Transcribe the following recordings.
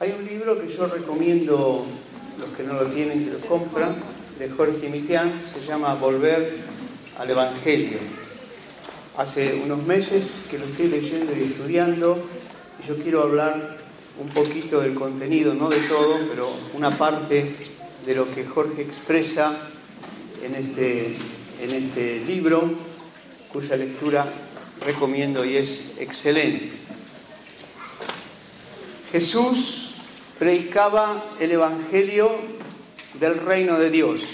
Hay un libro que yo recomiendo, los que no lo tienen, que lo compran, de Jorge Mitián, se llama Volver al Evangelio. Hace unos meses que lo estoy leyendo y estudiando, y yo quiero hablar un poquito del contenido, no de todo, pero una parte de lo que Jorge expresa en este libro, cuya lectura recomiendo y es excelente. Jesús predicaba el Evangelio del reino de Dios.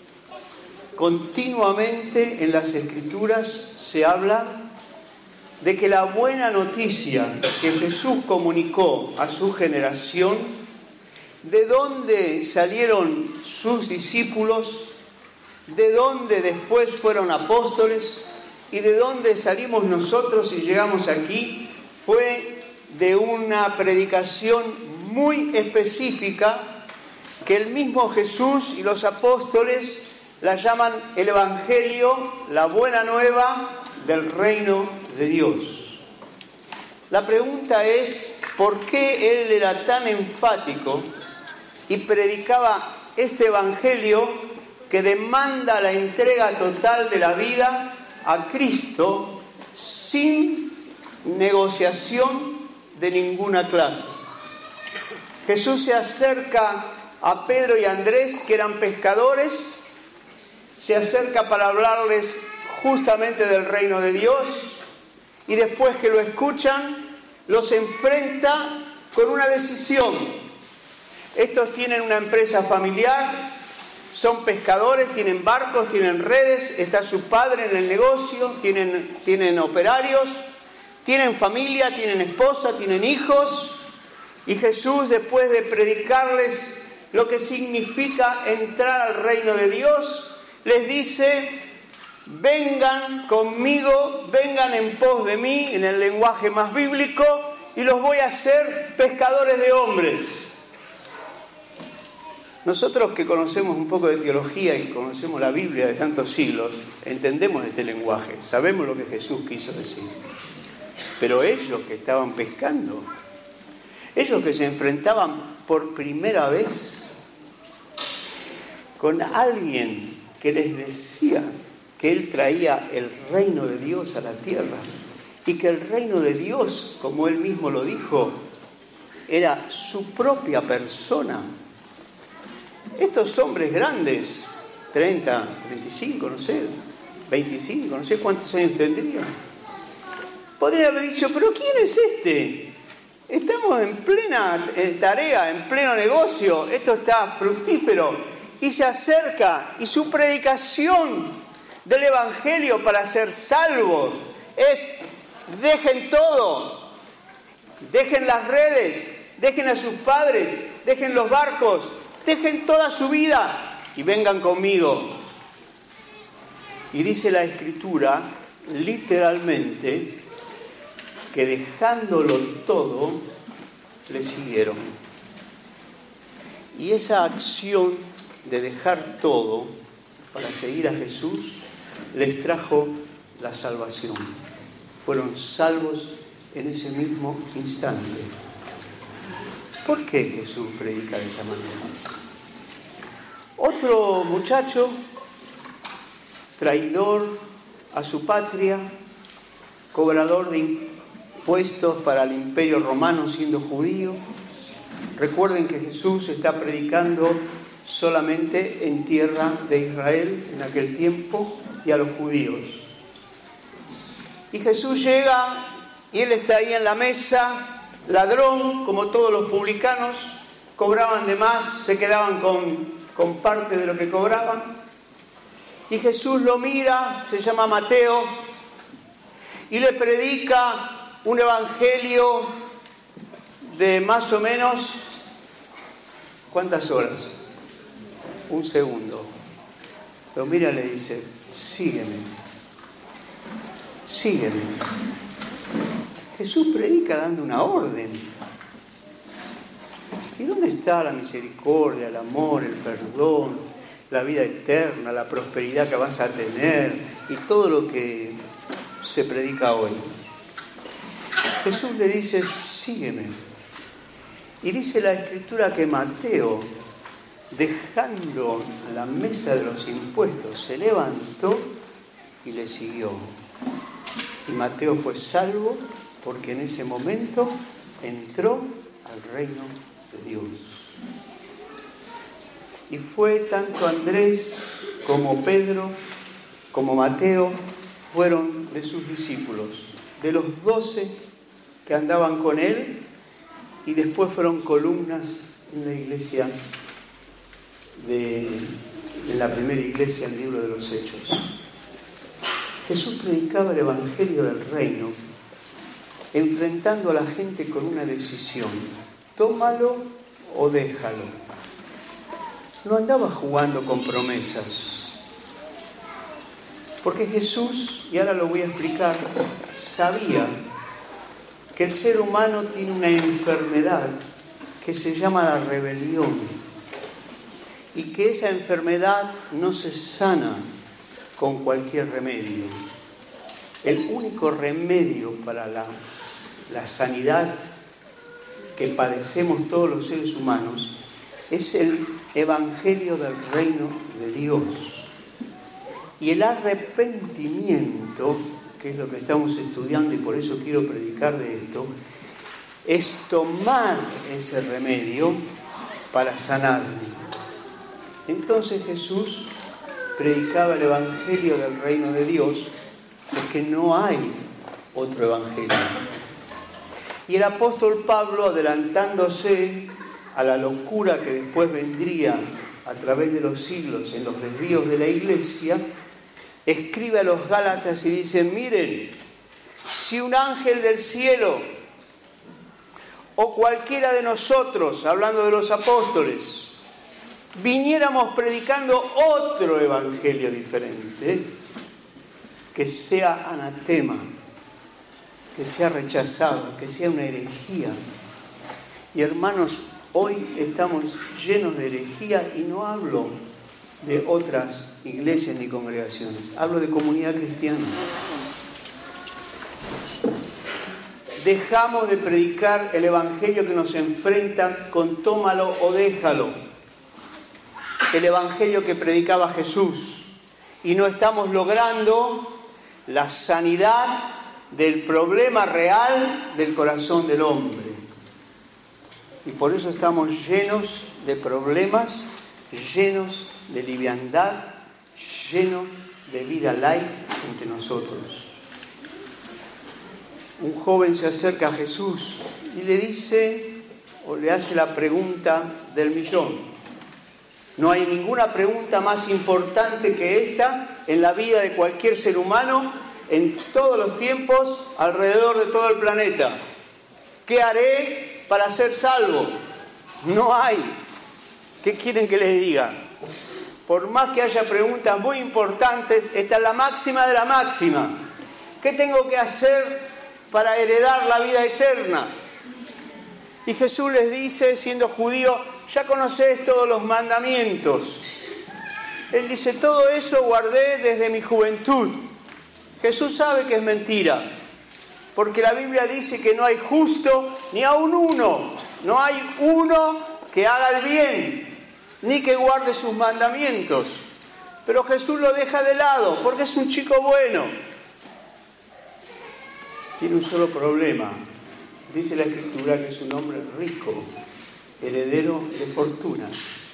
Continuamente en las Escrituras se habla de que la buena noticia que Jesús comunicó a su generación, de dónde salieron sus discípulos, de dónde después fueron apóstoles y de dónde salimos nosotros y llegamos aquí, fue de una predicación muy específica que el mismo Jesús y los apóstoles la llaman el Evangelio, la buena nueva del reino de Dios. La pregunta es, ¿por qué él era tan enfático y predicaba este Evangelio que demanda la entrega total de la vida a Cristo sin negociación de ninguna clase? Jesús se acerca a Pedro y Andrés, que eran pescadores, se acerca para hablarles justamente del reino de Dios, y después que lo escuchan, los enfrenta con una decisión. Estos tienen una empresa familiar, son pescadores, tienen barcos, tienen redes, está su padre en el negocio, tienen operarios, tienen familia, tienen esposa, tienen hijos. Y Jesús, después de predicarles lo que significa entrar al reino de Dios, les dice: vengan conmigo, vengan en pos de mí, en el lenguaje más bíblico, y los voy a hacer pescadores de hombres. Nosotros que conocemos un poco de teología y conocemos la Biblia de tantos siglos, entendemos este lenguaje, sabemos lo que Jesús quiso decir. Pero ellos que estaban pescando, ellos que se enfrentaban por primera vez con alguien que les decía que él traía el reino de Dios a la tierra y que el reino de Dios, como él mismo lo dijo, era su propia persona. Estos hombres grandes, 30, 35, no sé, 25, no sé cuántos años tendrían, podrían haber dicho: pero ¿quién es este? Estamos en plena tarea, en pleno negocio, esto está fructífero. Y se acerca, y su predicación del Evangelio para ser salvos es: dejen todo, dejen las redes, dejen a sus padres, dejen los barcos, dejen toda su vida y vengan conmigo. Y dice la Escritura, literalmente, que dejándolo todo, le siguieron. Y esa acción de dejar todo para seguir a Jesús les trajo la salvación. Fueron salvos en ese mismo instante. ¿Por qué Jesús predica de esa manera? Otro muchacho, traidor a su patria, cobrador de impuestos para el Imperio Romano siendo judío. Recuerden que Jesús está predicando solamente en tierra de Israel en aquel tiempo y a los judíos. Y Jesús llega y él está ahí en la mesa, ladrón, como todos los publicanos, cobraban de más, se quedaban con parte de lo que cobraban. Y Jesús lo mira, se llama Mateo, y le predica un evangelio de más o menos, ¿cuántas horas? Un segundo. Lo mira y le dice: sígueme, sígueme. Jesús predica dando una orden. ¿Y dónde está la misericordia, el amor, el perdón, la vida eterna, la prosperidad que vas a tener y todo lo que se predica hoy? Jesús le dice: sígueme. Y dice la Escritura que Mateo, dejando la mesa de los impuestos, se levantó y le siguió. Y Mateo fue salvo porque en ese momento entró al reino de Dios. Y fue tanto Andrés como Pedro como Mateo fueron de sus discípulos, de los 12 que andaban con él, y después fueron columnas en la iglesia, en la primera iglesia en el libro de los Hechos. Jesús predicaba el Evangelio del Reino, enfrentando a la gente con una decisión: tómalo o déjalo. No andaba jugando con promesas, porque Jesús, y ahora lo voy a explicar, sabía que el ser humano tiene una enfermedad que se llama la rebelión, y que esa enfermedad no se sana con cualquier remedio. El único remedio para la sanidad que padecemos todos los seres humanos es el Evangelio del Reino de Dios. Y el arrepentimiento, que es lo que estamos estudiando y por eso quiero predicar de esto, es tomar ese remedio para sanarme. Entonces Jesús predicaba el Evangelio del Reino de Dios, porque no hay otro Evangelio. Y el apóstol Pablo, adelantándose a la locura que después vendría a través de los siglos en los desvíos de la iglesia, escribe a los Gálatas y dice: miren, si un ángel del cielo o cualquiera de nosotros, hablando de los apóstoles, viniéramos predicando otro evangelio diferente, que sea anatema, que sea rechazado, que sea una herejía. Y hermanos, hoy estamos llenos de herejía, y no hablo de otras iglesias ni congregaciones, hablo de comunidad cristiana. Dejamos de predicar el evangelio que nos enfrenta con tómalo o déjalo, el evangelio que predicaba Jesús, y no estamos logrando la sanidad del problema real del corazón del hombre. Y por eso estamos llenos de problemas, llenos de liviandad, llenos de vida light entre nosotros. Un joven se acerca a Jesús y le dice, o le hace la pregunta del millón. No hay ninguna pregunta más importante que esta en la vida de cualquier ser humano en todos los tiempos, alrededor de todo el planeta. ¿Qué haré para ser salvo? No hay. ¿Qué quieren que les diga? Por más que haya preguntas muy importantes, esta es la máxima de la máxima. ¿Qué tengo que hacer para heredar la vida eterna? Y Jesús les dice, siendo judío, ya conocéis todos los mandamientos. Él dice, todo eso guardé desde mi juventud. Jesús sabe que es mentira, porque la Biblia dice que no hay justo ni aun uno. No hay uno que haga el bien, ni que guarde sus mandamientos. Pero Jesús lo deja de lado, porque es un chico bueno. Tiene un solo problema. Dice la Escritura que es un hombre rico, heredero de fortuna.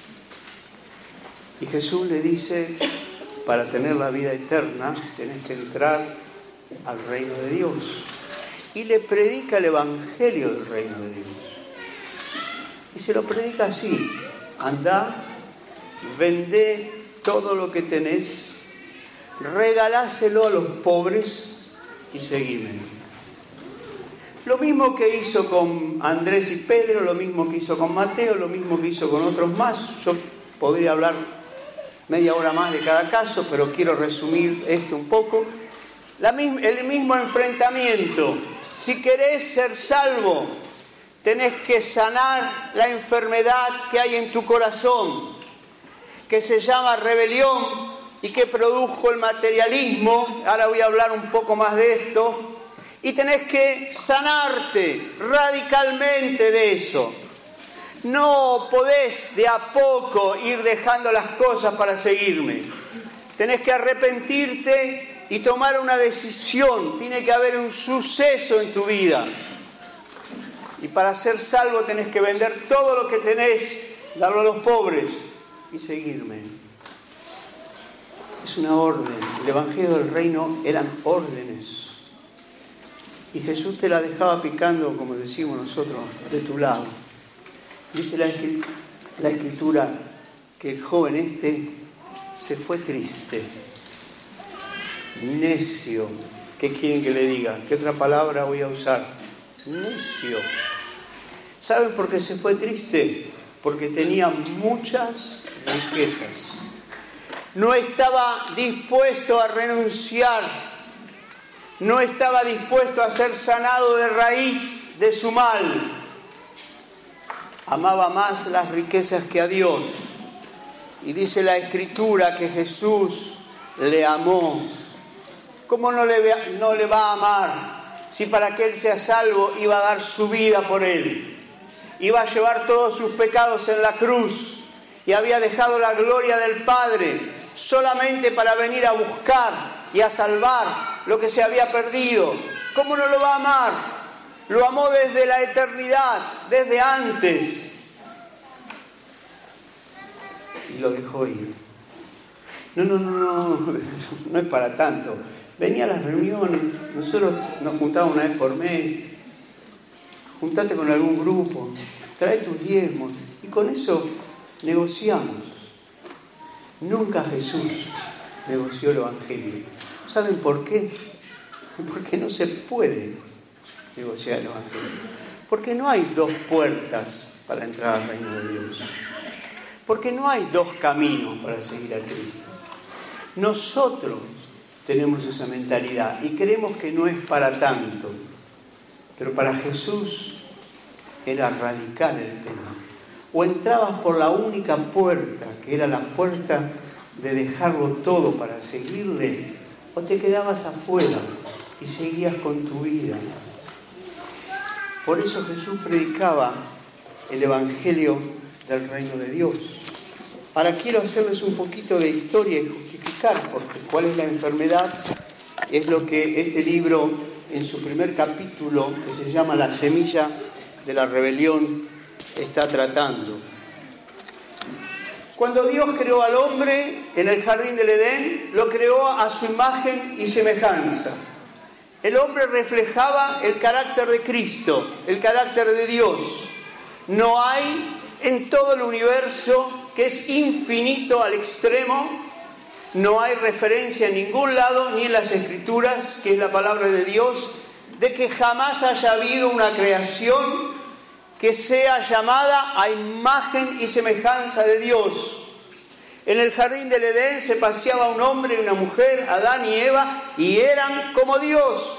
Y Jesús le dice, para tener la vida eterna, tenés que entrar al reino de Dios. Y le predica el evangelio del reino de Dios. Y se lo predica así: andá, vendé todo lo que tenés, regaláselo a los pobres y seguime. Lo mismo que hizo con Andrés y Pedro, lo mismo que hizo con Mateo, lo mismo que hizo con otros más. Yo podría hablar media hora más de cada caso, pero quiero resumir esto un poco. El mismo enfrentamiento. Si querés ser salvo, tenés que sanar la enfermedad que hay en tu corazón, que se llama rebelión y que produjo el materialismo. Ahora voy a hablar un poco más de esto. Y tenés que sanarte radicalmente de eso. No podés de a poco ir dejando las cosas para seguirme. Tenés que arrepentirte y tomar una decisión. Tiene que haber un suceso en tu vida. Y para ser salvo tenés que vender todo lo que tenés, darlo a los pobres y seguirme. Es una orden. El Evangelio del Reino eran órdenes. Y Jesús te la dejaba picando, como decimos nosotros, de tu lado. Dice la Escritura que el joven se fue triste, necio. ¿Qué quieren que le diga? ¿Qué otra palabra voy a usar? Necio. ¿Saben por qué se fue triste? Porque tenía muchas riquezas. No estaba dispuesto a renunciar. No estaba dispuesto a ser sanado de raíz de su mal. Amaba más las riquezas que a Dios. Y dice la Escritura que Jesús le amó. ¿Cómo no le va a amar si para que él sea salvo iba a dar su vida por él? Iba a llevar todos sus pecados en la cruz y había dejado la gloria del Padre solamente para venir a buscar y a salvar lo que se había perdido. ¿Cómo no lo va a amar? Lo amó desde la eternidad, desde antes. Y lo dejó ir. No es para tanto. Venía a las reuniones, nosotros nos juntábamos una vez por mes. Juntate con algún grupo, trae tus diezmos y con eso negociamos. Nunca Jesús negoció el Evangelio. ¿Saben por qué? Porque no se puede negociar el Evangelio. Porque no hay dos puertas para entrar al reino de Dios. Porque no hay dos caminos para seguir a Cristo. Nosotros tenemos esa mentalidad y creemos que no es para tanto. Pero para Jesús era radical el tema. O entrabas por la única puerta, que era la puerta de dejarlo todo para seguirle, o te quedabas afuera y seguías con tu vida. Por eso Jesús predicaba el Evangelio del Reino de Dios. Ahora quiero hacerles un poquito de historia y justificar porque cuál es la enfermedad. Es lo que este libro, en su primer capítulo, que se llama La semilla de la rebelión, está tratando. Cuando Dios creó al hombre en el jardín del Edén, lo creó a su imagen y semejanza. El hombre reflejaba el carácter de Cristo, el carácter de Dios. No hay en todo el universo, que es infinito al extremo, no hay referencia en ningún lado, ni en las Escrituras, que es la palabra de Dios, de que jamás haya habido una creación que sea llamada a imagen y semejanza de Dios. En el jardín del Edén se paseaba un hombre y una mujer, Adán y Eva, y eran como Dios.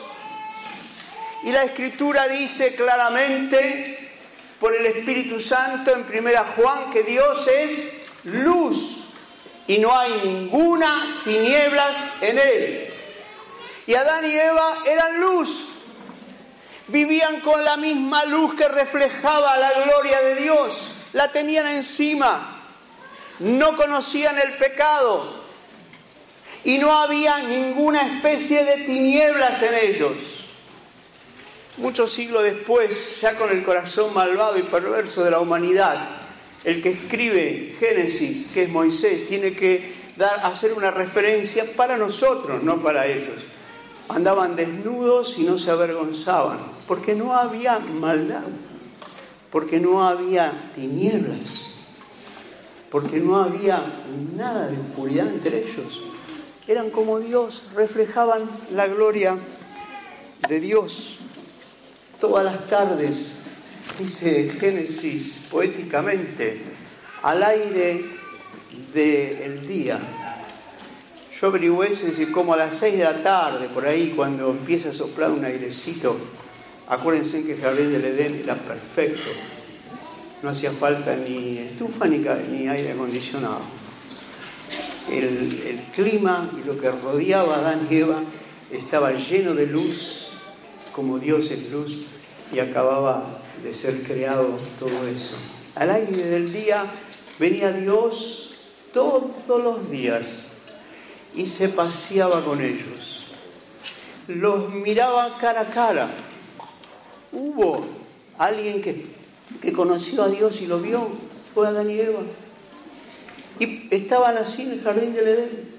Y la Escritura dice claramente, por el Espíritu Santo, en 1 Juan, que Dios es luz y no hay ninguna tinieblas en él. Y Adán y Eva eran luz. Vivían con la misma luz que reflejaba la gloria de Dios. La tenían encima. No conocían el pecado. Y no había ninguna especie de tinieblas en ellos. Muchos siglos después, ya con el corazón malvado y perverso de la humanidad, el que escribe Génesis, que es Moisés, tiene que hacer una referencia para nosotros, no para ellos. Andaban desnudos y no se avergonzaban, porque no había maldad, porque no había tinieblas, porque no había nada de oscuridad entre ellos. Eran como Dios, reflejaban la gloria de Dios. Todas las tardes, dice Génesis poéticamente, al aire del día. Yo averigüé si como a las 6 de la tarde, por ahí, cuando empieza a soplar un airecito, acuérdense que el jardín del Edén era perfecto. No hacía falta ni estufa ni aire acondicionado. El clima y lo que rodeaba a Adán y Eva estaba lleno de luz, como Dios es luz, y acababa de ser creado todo eso. al aire del día, venía Dios todos los días y se paseaba con ellos. Los miraba cara a cara. Hubo alguien que conoció a Dios y lo vio, fue Adán y Eva. Y estaban así en el jardín del Edén.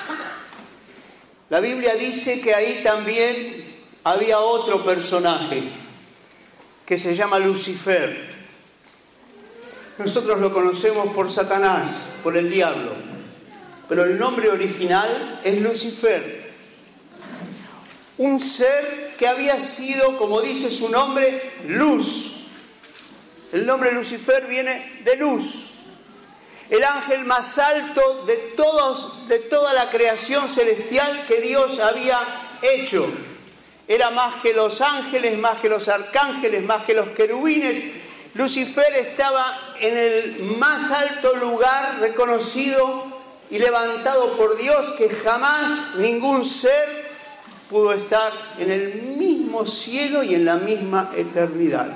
La Biblia dice que ahí también había otro personaje que se llama Lucifer. Nosotros lo conocemos por Satanás, por el diablo, pero el nombre original es Lucifer. Un ser que había sido, como dice su nombre, luz. El nombre Lucifer viene de luz. El ángel más alto de toda la creación celestial que Dios había hecho. Era más que los ángeles, más que los arcángeles, más que los querubines. Lucifer estaba en el más alto lugar reconocido y levantado por Dios, que jamás ningún ser pudo estar en el mismo cielo y en la misma eternidad.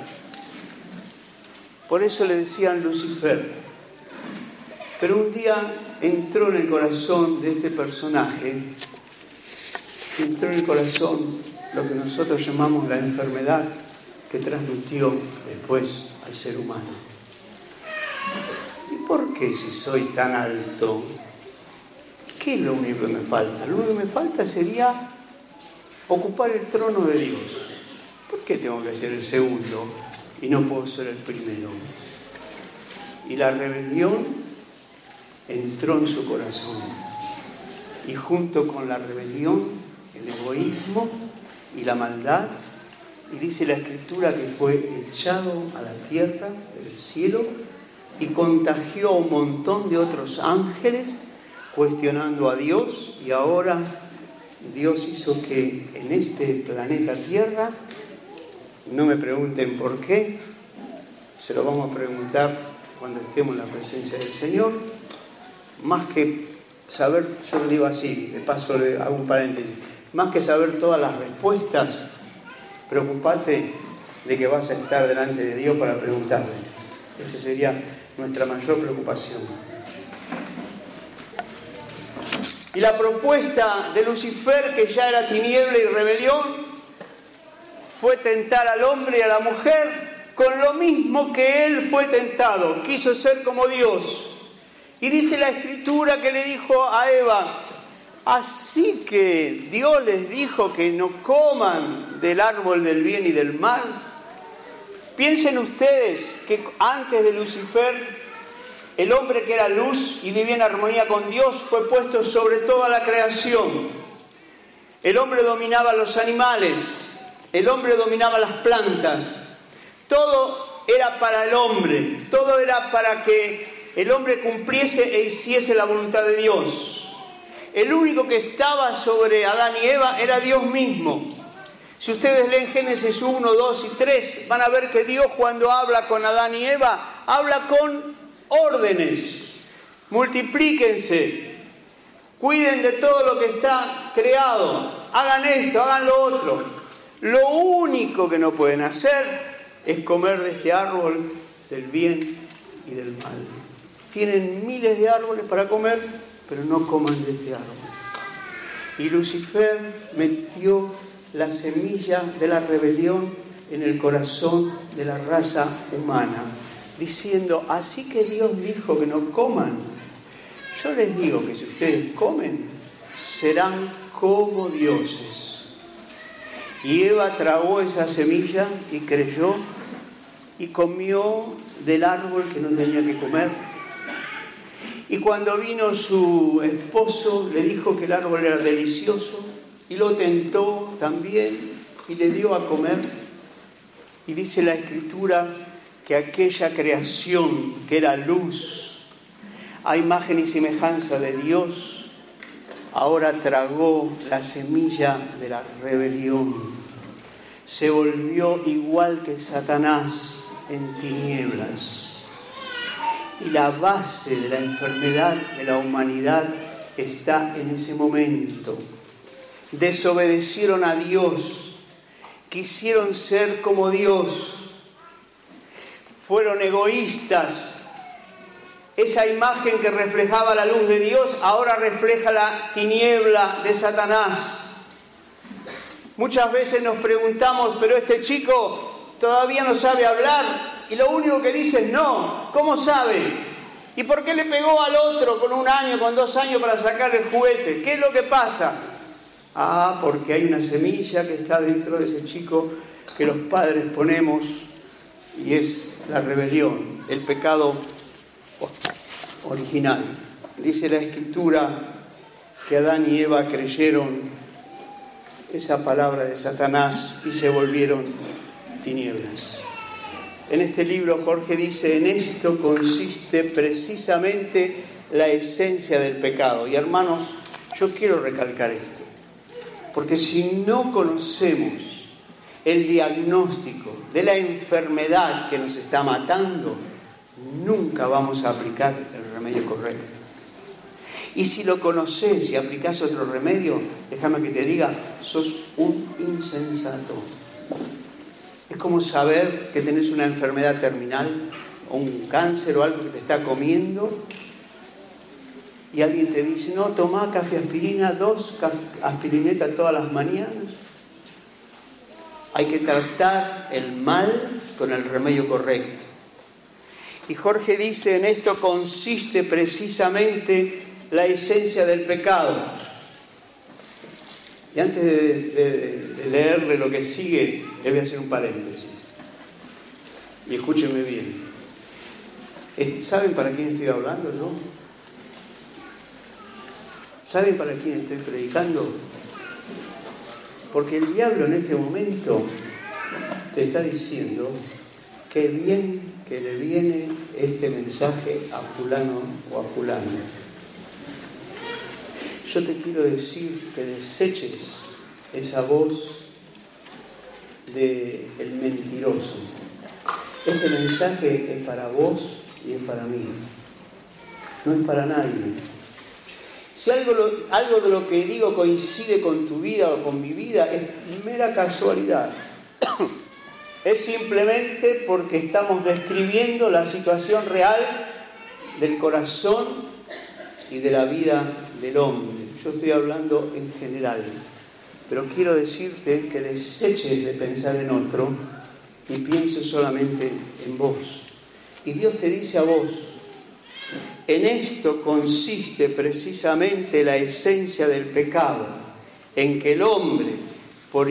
Por eso le decían Lucifer. Pero un día entró en el corazón de este personaje, entró en el corazón lo que nosotros llamamos la enfermedad que transmitió después al ser humano. ¿Y por qué si soy tan alto? ¿Qué es lo único que me falta? Lo único que me falta sería ocupar el trono de Dios. ¿Por qué tengo que ser el segundo y no puedo ser el primero? Y la rebelión entró en su corazón. Y junto con la rebelión, el egoísmo y la maldad, y dice la Escritura que fue echado a la tierra del cielo y contagió a un montón de otros ángeles cuestionando a Dios, y ahora Dios hizo que en este planeta Tierra, no me pregunten por qué, se lo vamos a preguntar cuando estemos en la presencia del Señor, más que saber, yo lo digo así, de paso le hago un paréntesis, más que saber todas las respuestas, preocupate de que vas a estar delante de Dios para preguntarle. Esa sería nuestra mayor preocupación. Y la propuesta de Lucifer, que ya era tiniebla y rebelión, fue tentar al hombre y a la mujer con lo mismo que él fue tentado. Quiso ser como Dios. Y dice la Escritura que le dijo a Eva: así que Dios les dijo que no coman del árbol del bien y del mal. Piensen ustedes que antes de Lucifer, el hombre que era luz y vivía en armonía con Dios fue puesto sobre toda la creación. El hombre dominaba los animales, el hombre dominaba las plantas. Todo era para el hombre, todo era para que el hombre cumpliese e hiciese la voluntad de Dios. El único que estaba sobre Adán y Eva era Dios mismo. Si ustedes leen Génesis 1, 2 y 3, van a ver que Dios, cuando habla con Adán y Eva, habla con órdenes. Multiplíquense, cuiden de todo lo que está creado, hagan esto, hagan lo otro. Lo único que no pueden hacer es comer de este árbol del bien y del mal. Tienen miles de árboles para comer, pero no coman de este árbol. Y Lucifer metió la semilla de la rebelión en el corazón de la raza humana, diciendo: así que Dios dijo que no coman. Yo les digo que si ustedes comen, serán como dioses. Y Eva tragó esa semilla y creyó y comió del árbol que no tenía que comer. Y cuando vino su esposo, le dijo que el árbol era delicioso y lo tentó también y le dio a comer. Y dice la Escritura que aquella creación que era luz, a imagen y semejanza de Dios, ahora tragó la semilla de la rebelión. Se volvió igual que Satanás en tinieblas. Y la base de la enfermedad de la humanidad está en ese momento. Desobedecieron a Dios, quisieron ser como Dios, fueron egoístas. Esa imagen que reflejaba la luz de Dios ahora refleja la tiniebla de Satanás. Muchas veces nos preguntamos, pero este chico todavía no sabe hablar y lo único que dice es no. ¿Cómo sabe? ¿Y por qué le pegó al otro con 1 año, con 2 años para sacarle el juguete? ¿Qué es lo que pasa? Porque hay una semilla que está dentro de ese chico que los padres ponemos y es la rebelión, el pecado original. Dice la Escritura que Adán y Eva creyeron esa palabra de Satanás y se volvieron tinieblas. En este libro Jorge dice, en esto consiste precisamente la esencia del pecado. Y hermanos, yo quiero recalcar esto, porque si no conocemos el diagnóstico de la enfermedad que nos está matando, nunca vamos a aplicar el remedio correcto. Y si lo conoces y aplicás otro remedio, déjame que te diga, sos un insensato. Es como saber que tenés una enfermedad terminal o un cáncer o algo que te está comiendo y alguien te dice, no, tomá café aspirina, 2 aspirinetas todas las mañanas. Hay que tratar el mal con el remedio correcto. Y Jorge dice, en esto consiste precisamente la esencia del pecado. Y antes de leerle lo que sigue, le voy a hacer un paréntesis. Y escúchenme bien. ¿Saben para quién estoy hablando yo? ¿Saben para quién estoy predicando? Porque el diablo en este momento te está diciendo que bien que le viene este mensaje a fulano o a fulano. Yo te quiero decir que deseches esa voz del mentiroso. Este mensaje es para vos y es para mí. No es para nadie. Si algo de lo que digo coincide con tu vida o con mi vida, es mera casualidad. Es simplemente porque estamos describiendo la situación real del corazón y de la vida del hombre. Yo estoy hablando en general, pero quiero decirte que deseches de pensar en otro y pienses solamente en vos. Y Dios te dice a vos, en esto consiste precisamente la esencia del pecado, en que el hombre, por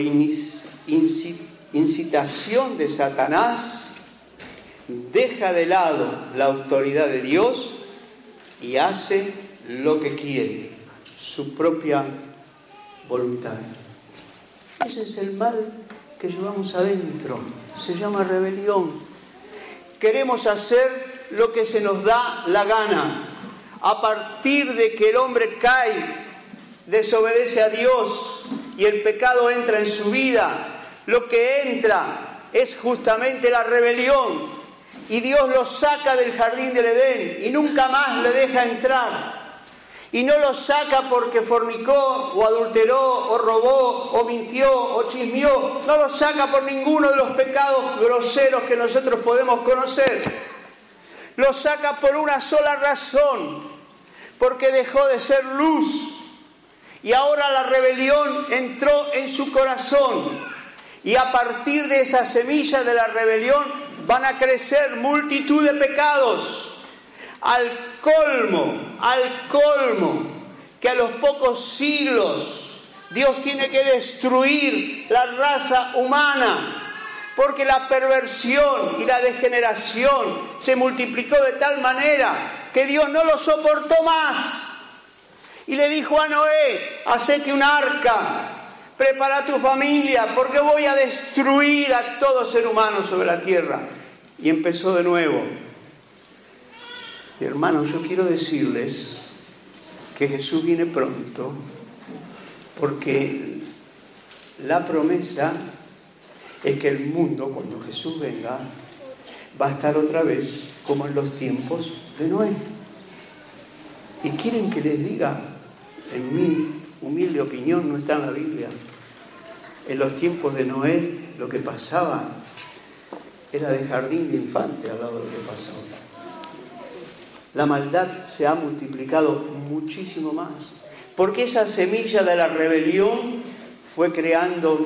incitación de Satanás, deja de lado la autoridad de Dios y hace lo que quiere, su propia voluntad. Ese es el mal que llevamos adentro, se llama rebelión. Queremos hacer lo que se nos da la gana. A partir de que el hombre cae, desobedece a Dios y el pecado entra en su vida, lo que entra es justamente la rebelión. Y Dios lo saca del jardín del Edén y nunca más le deja entrar. Y no lo saca porque fornicó, o adulteró, o robó, o mintió, o chismeó. No lo saca por ninguno de los pecados groseros que nosotros podemos conocer. Lo saca por una sola razón, porque dejó de ser luz. Y ahora la rebelión entró en su corazón. Y a partir de esa semilla de la rebelión van a crecer multitud de pecados. Al colmo, que a los pocos siglos Dios tiene que destruir la raza humana, porque la perversión y la degeneración se multiplicó de tal manera que Dios no lo soportó más. Y le dijo a Noé, hacete un arca, prepara tu familia, porque voy a destruir a todo ser humano sobre la tierra. Y empezó de nuevo. Y hermanos, yo quiero decirles que Jesús viene pronto, porque la promesa es que el mundo, cuando Jesús venga, va a estar otra vez como en los tiempos de Noé. Y quieren que les diga, en mi humilde opinión, no está en la Biblia, en los tiempos de Noé lo que pasaba era de jardín de infante al lado de lo que pasa ahora. La maldad se ha multiplicado muchísimo más, porque esa semilla de la rebelión fue creando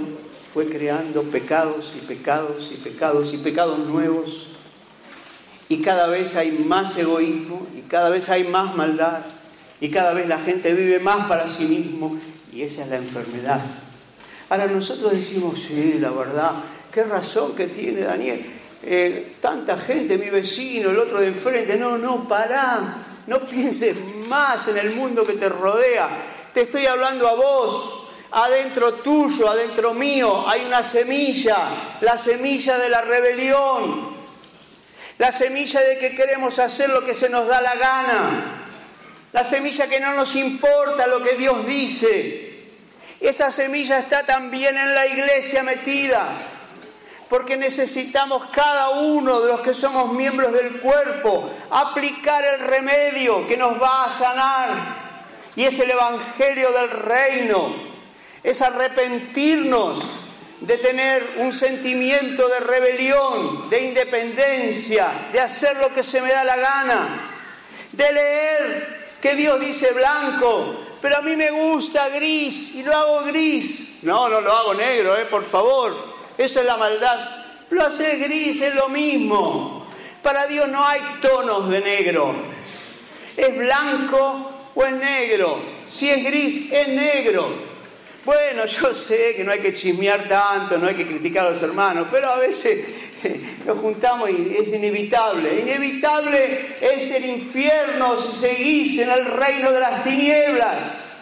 pecados y pecados y pecados y pecados nuevos, y cada vez hay más egoísmo, y cada vez hay más maldad, y cada vez la gente vive más para sí mismo, y esa es la enfermedad. Ahora nosotros decimos, sí, la verdad, qué razón que tiene Daniel. Tanta gente, mi vecino, el otro de enfrente. No, pará. No pienses más en el mundo que te rodea. Te estoy hablando a vos. Adentro tuyo, adentro mío, hay una semilla. La semilla de la rebelión. La semilla de que queremos hacer lo que se nos da la gana. La semilla que no nos importa lo que Dios dice. Esa semilla está también en la iglesia metida. Porque necesitamos cada uno de los que somos miembros del cuerpo aplicar el remedio que nos va a sanar. Y es el Evangelio del Reino. Es arrepentirnos de tener un sentimiento de rebelión, de independencia, de hacer lo que se me da la gana, de leer que Dios dice blanco, pero a mí me gusta gris y lo hago gris. No lo hago negro, por favor. Eso es la maldad. Lo hace gris, es lo mismo. Para Dios no hay tonos de negro. ¿Es blanco o es negro? Si es gris, es negro. Bueno, yo sé que no hay que chismear tanto, no hay que criticar a los hermanos, pero a veces nos juntamos y es inevitable. Inevitable es el infierno si seguís en el reino de las tinieblas.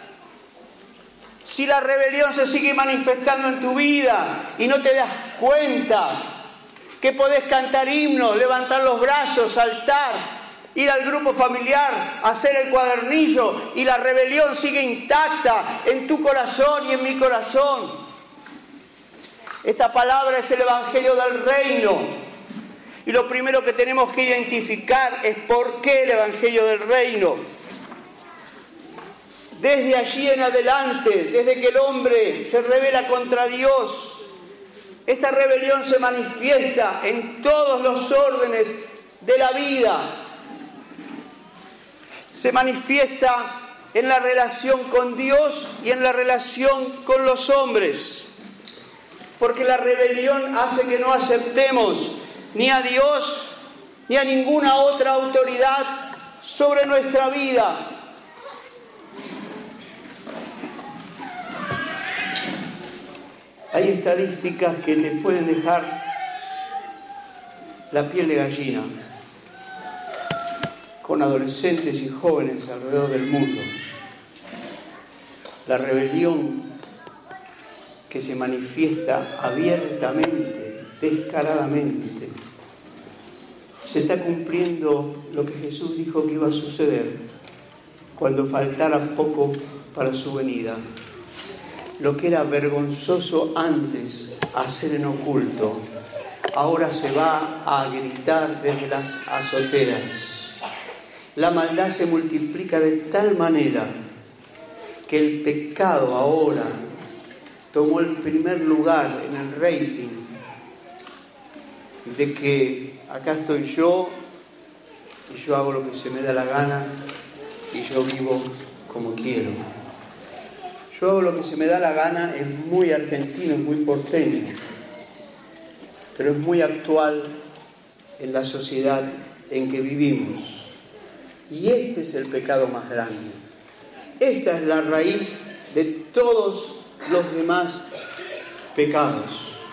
Si la rebelión se sigue manifestando en tu vida y no te das cuenta que podés cantar himnos, levantar los brazos, saltar, ir al grupo familiar, hacer el cuadernillo y la rebelión sigue intacta en tu corazón y en mi corazón. Esta palabra es el Evangelio del Reino. Y lo primero que tenemos que identificar es por qué el Evangelio del Reino. Desde allí en adelante, desde que el hombre se rebela contra Dios, esta rebelión se manifiesta en todos los órdenes de la vida. Se manifiesta en la relación con Dios y en la relación con los hombres. Porque la rebelión hace que no aceptemos ni a Dios ni a ninguna otra autoridad sobre nuestra vida. Hay estadísticas que te pueden dejar la piel de gallina con adolescentes y jóvenes alrededor del mundo. La rebelión que se manifiesta abiertamente, descaradamente. Se está cumpliendo lo que Jesús dijo que iba a suceder cuando faltara poco para su venida. Lo que era vergonzoso antes hacer en oculto, ahora se va a gritar desde las azoteas. La maldad se multiplica de tal manera que el pecado ahora tomó el primer lugar en el rating de que acá estoy yo y yo hago lo que se me da la gana y yo vivo como quiero. Yo hago lo que se me da la gana, es muy argentino, es muy porteño, pero es muy actual en la sociedad en que vivimos. Y este es el pecado más grande. Esta es la raíz de todos los demás pecados.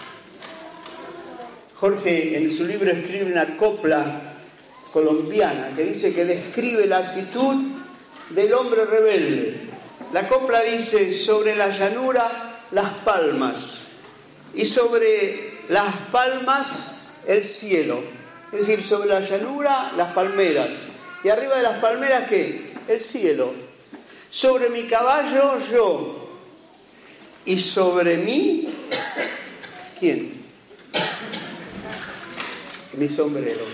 Jorge en su libro escribe una copla colombiana que dice que describe la actitud del hombre rebelde. La copla dice: sobre la llanura las palmas y sobre las palmas el cielo. Es decir, sobre la llanura las palmeras y arriba de las palmeras ¿qué? El cielo. Sobre mi caballo yo y sobre mí ¿quién? Mi sombrero.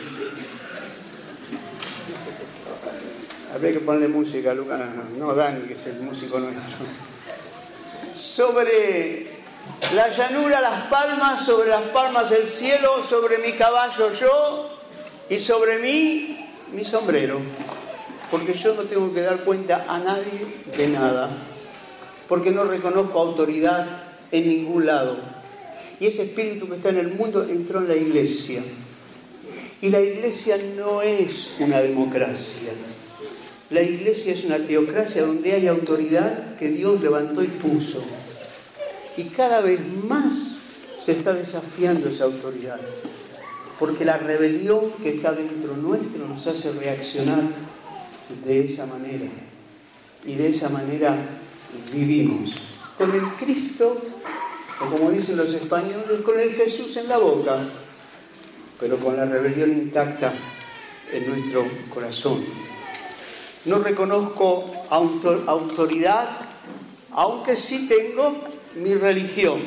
Habría que ponerle música, Lucas. No, Dani, que es el músico nuestro. Sobre La llanura, las palmas, sobre las palmas el cielo, sobre mi caballo yo y sobre mí mi sombrero. Porque yo no tengo que dar cuenta a nadie de nada. Porque no reconozco autoridad en ningún lado. Y ese espíritu que está en el mundo entró en la iglesia. Y la iglesia no es una democracia. La iglesia es una teocracia donde hay autoridad que Dios levantó y puso. Y cada vez más se está desafiando esa autoridad. Porque la rebelión que está dentro nuestro nos hace reaccionar de esa manera. Y de esa manera vivimos. Con el Cristo, o como dicen los españoles, con el Jesús en la boca, pero con la rebelión intacta en nuestro corazón. No reconozco autoridad, aunque sí tengo mi religión.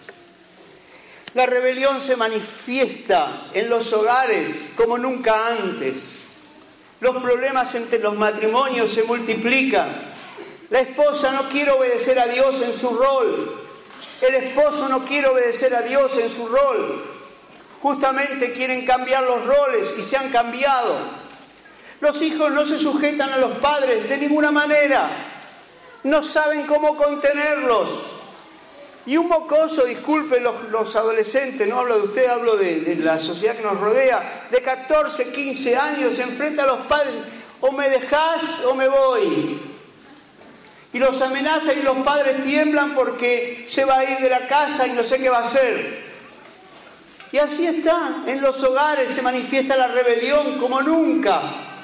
La rebelión se manifiesta en los hogares como nunca antes. Los problemas entre los matrimonios se multiplican. La esposa no quiere obedecer a Dios en su rol. El esposo no quiere obedecer a Dios en su rol. Justamente quieren cambiar los roles y se han cambiado. Los hijos no se sujetan a los padres de ninguna manera. No saben cómo contenerlos. Y un mocoso, disculpen los adolescentes, no hablo de usted, hablo de la sociedad que nos rodea, de 14, 15 años, se enfrenta a los padres, o me dejás o me voy. Y los amenaza y los padres tiemblan porque se va a ir de la casa y no sé qué va a hacer. Y así está, en los hogares se manifiesta la rebelión como nunca.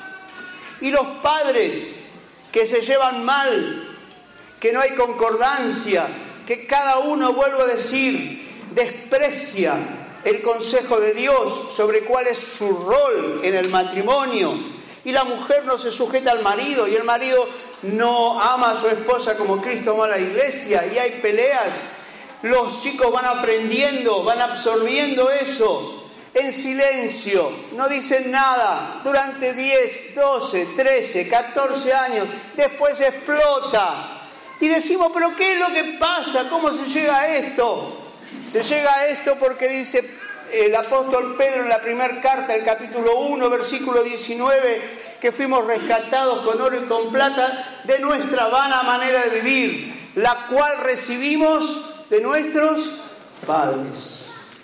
Y los padres que se llevan mal, que no hay concordancia, que cada uno, vuelvo a decir, desprecia el consejo de Dios sobre cuál es su rol en el matrimonio. Y la mujer no se sujeta al marido y el marido no ama a su esposa como Cristo ama a la iglesia y hay peleas. Los chicos van aprendiendo, van absorbiendo eso en silencio, no dicen nada durante 10, 12, 13, 14 años, después explota. Y decimos, ¿pero qué es lo que pasa? ¿Cómo se llega a esto? Se llega a esto porque dice el apóstol Pedro en la primera carta, el capítulo 1, versículo 19, que fuimos rescatados con oro y con plata de nuestra vana manera de vivir, la cual recibimos de nuestros padres.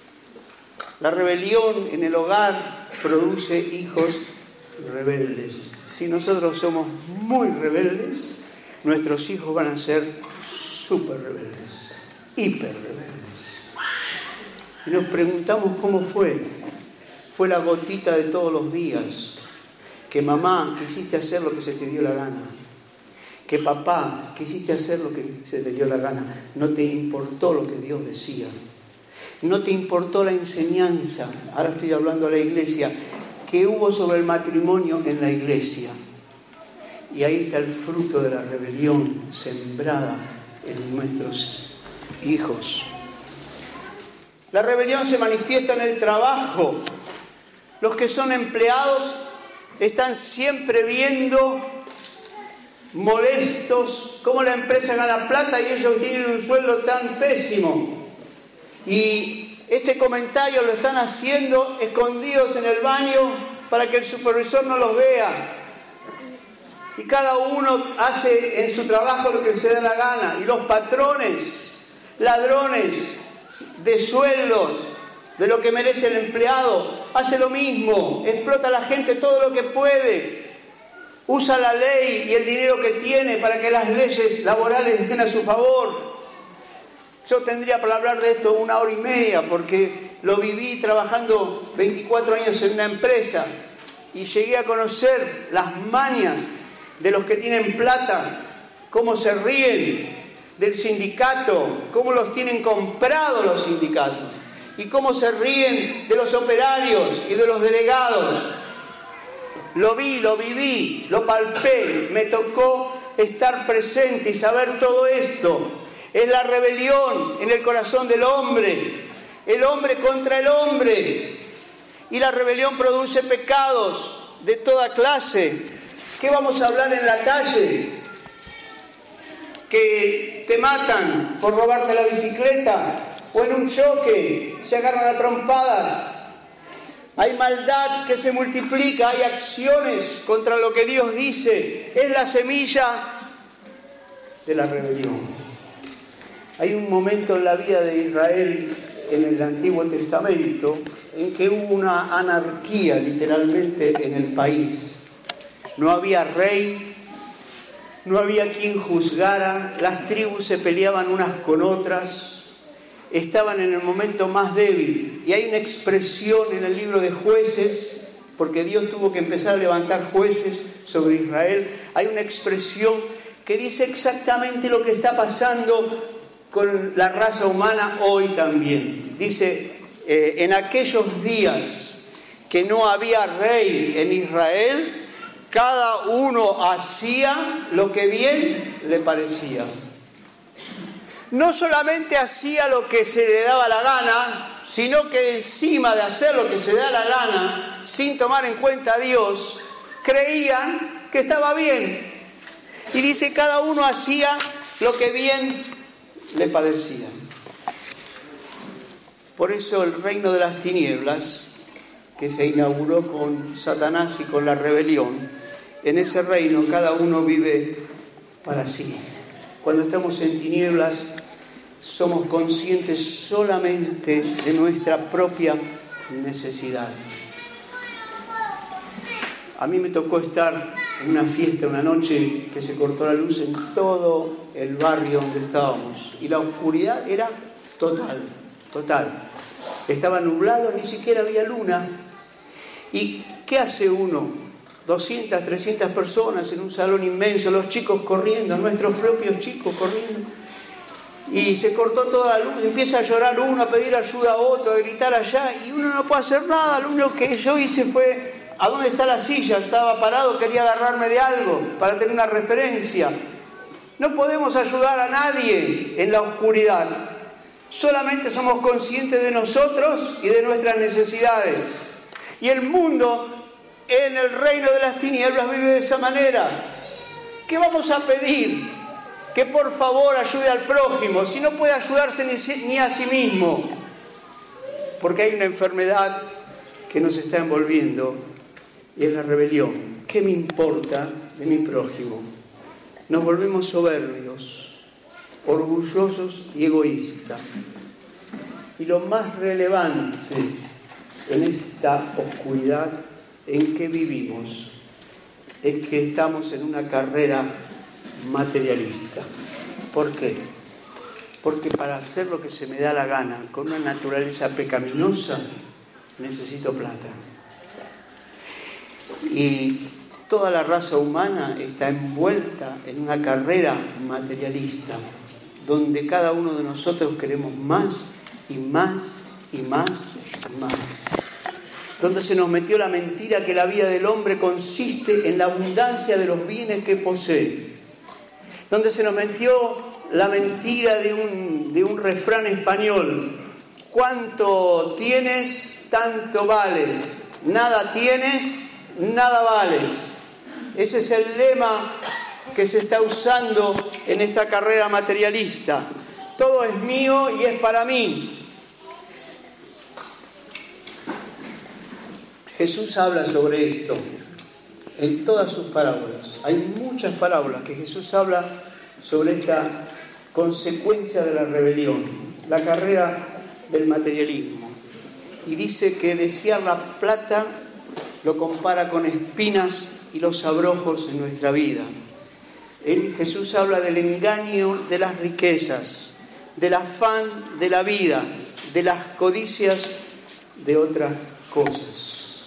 La rebelión en el hogar produce hijos rebeldes. Si nosotros somos muy rebeldes, nuestros hijos van a ser súper rebeldes, hiper rebeldes. Y nos preguntamos cómo fue. Fue la gotita de todos los días. Que mamá, quisiste hacer lo que se te dio la gana. Que papá, quisiste hacer lo que se te dio la gana. No te importó lo que Dios decía. No te importó la enseñanza. Ahora estoy hablando a la iglesia. Que hubo sobre el matrimonio en la iglesia. Y ahí está el fruto de la rebelión sembrada en nuestros hijos. La rebelión se manifiesta en el trabajo. Los que son empleados están siempre viendo, molestos, cómo la empresa gana plata y ellos tienen un sueldo tan pésimo. Y ese comentario lo están haciendo escondidos en el baño para que el supervisor no los vea. Y cada uno hace en su trabajo lo que se da la gana. Y los patrones, ladrones de sueldos, de lo que merece el empleado, hace lo mismo. Explota a la gente todo lo que puede. Usa la ley y el dinero que tiene para que las leyes laborales estén a su favor. Yo tendría para hablar de esto 1 hora y media, porque lo viví trabajando 24 años en una empresa y llegué a conocer las mañas de los que tienen plata, cómo se ríen del sindicato, cómo los tienen comprados los sindicatos y cómo se ríen de los operarios y de los delegados. Lo vi, lo viví, lo palpé, me tocó estar presente y saber todo esto. Es la rebelión en el corazón del hombre, el hombre contra el hombre. Y la rebelión produce pecados de toda clase. ¿Qué vamos a hablar en la calle? que te matan por robarte la bicicleta, o en un choque se agarran a trompadas. Hay maldad que se multiplica, hay acciones contra lo que Dios dice. Es la semilla de la rebelión. Hay un momento en la vida de Israel en el Antiguo Testamento en que hubo una anarquía literalmente en el país. No había rey, no había quien juzgara, las tribus se peleaban unas con otras, estaban en el momento más débil. Y hay una expresión en el libro de Jueces, porque Dios tuvo que empezar a levantar jueces sobre Israel. Hay una expresión que dice exactamente lo que está pasando con la raza humana hoy también. Dice, en aquellos días que no había rey en Israel, cada uno hacía lo que bien le parecía. No solamente hacía lo que se le daba la gana, sino que encima de hacer lo que se le da la gana, sin tomar en cuenta a Dios, creían que estaba bien. Y dice, cada uno hacía lo que bien le parecía. Por eso el reino de las tinieblas, que se inauguró con Satanás y con la rebelión, en ese reino cada uno vive para sí. Cuando estamos en tinieblas somos conscientes solamente de nuestra propia necesidad. A mí me tocó estar en una fiesta, una noche que se cortó la luz en todo el barrio donde estábamos y la oscuridad era total. Estaba nublado, ni siquiera había luna. ¿Y qué hace uno? 200, 300 personas en un salón inmenso, los chicos corriendo, nuestros propios chicos corriendo. Y se cortó toda la luz, empieza a llorar uno, a pedir ayuda a otro, a gritar allá, y uno no puede hacer nada. Lo único que yo hice fue, ¿a dónde está la silla? Estaba parado, quería agarrarme de algo para tener una referencia. No podemos ayudar a nadie en la oscuridad. Solamente somos conscientes de nosotros y de nuestras necesidades. Y el mundo en el reino de las tinieblas vive de esa manera. ¿Qué vamos a pedir? Que por favor ayude al prójimo, si no puede ayudarse ni a sí mismo. Porque hay una enfermedad que nos está envolviendo y es la rebelión. ¿Qué me importa de mi prójimo? Nos volvemos soberbios, orgullosos y egoístas. Y lo más relevante en esta oscuridad en que vivimos es que estamos en una carrera materialista. ¿Por qué? Porque para hacer lo que se me da la gana con una naturaleza pecaminosa necesito plata. Y toda la raza humana está envuelta en una carrera materialista donde cada uno de nosotros queremos más y más y más y más. Donde se nos metió la mentira que la vida del hombre consiste en la abundancia de los bienes que posee. Donde se nos metió la mentira de un refrán español: cuánto tienes, tanto vales; nada tienes, nada vales. Ese es el lema que se está usando en esta carrera materialista. Todo es mío y es para mí. Jesús habla sobre esto en todas sus parábolas. Hay muchas parábolas que Jesús habla sobre esta consecuencia de la rebelión, la carrera del materialismo. Y dice que desear la plata lo compara con espinas y los abrojos en nuestra vida. Jesús habla del engaño de las riquezas, del afán de la vida, de las codicias de otras cosas.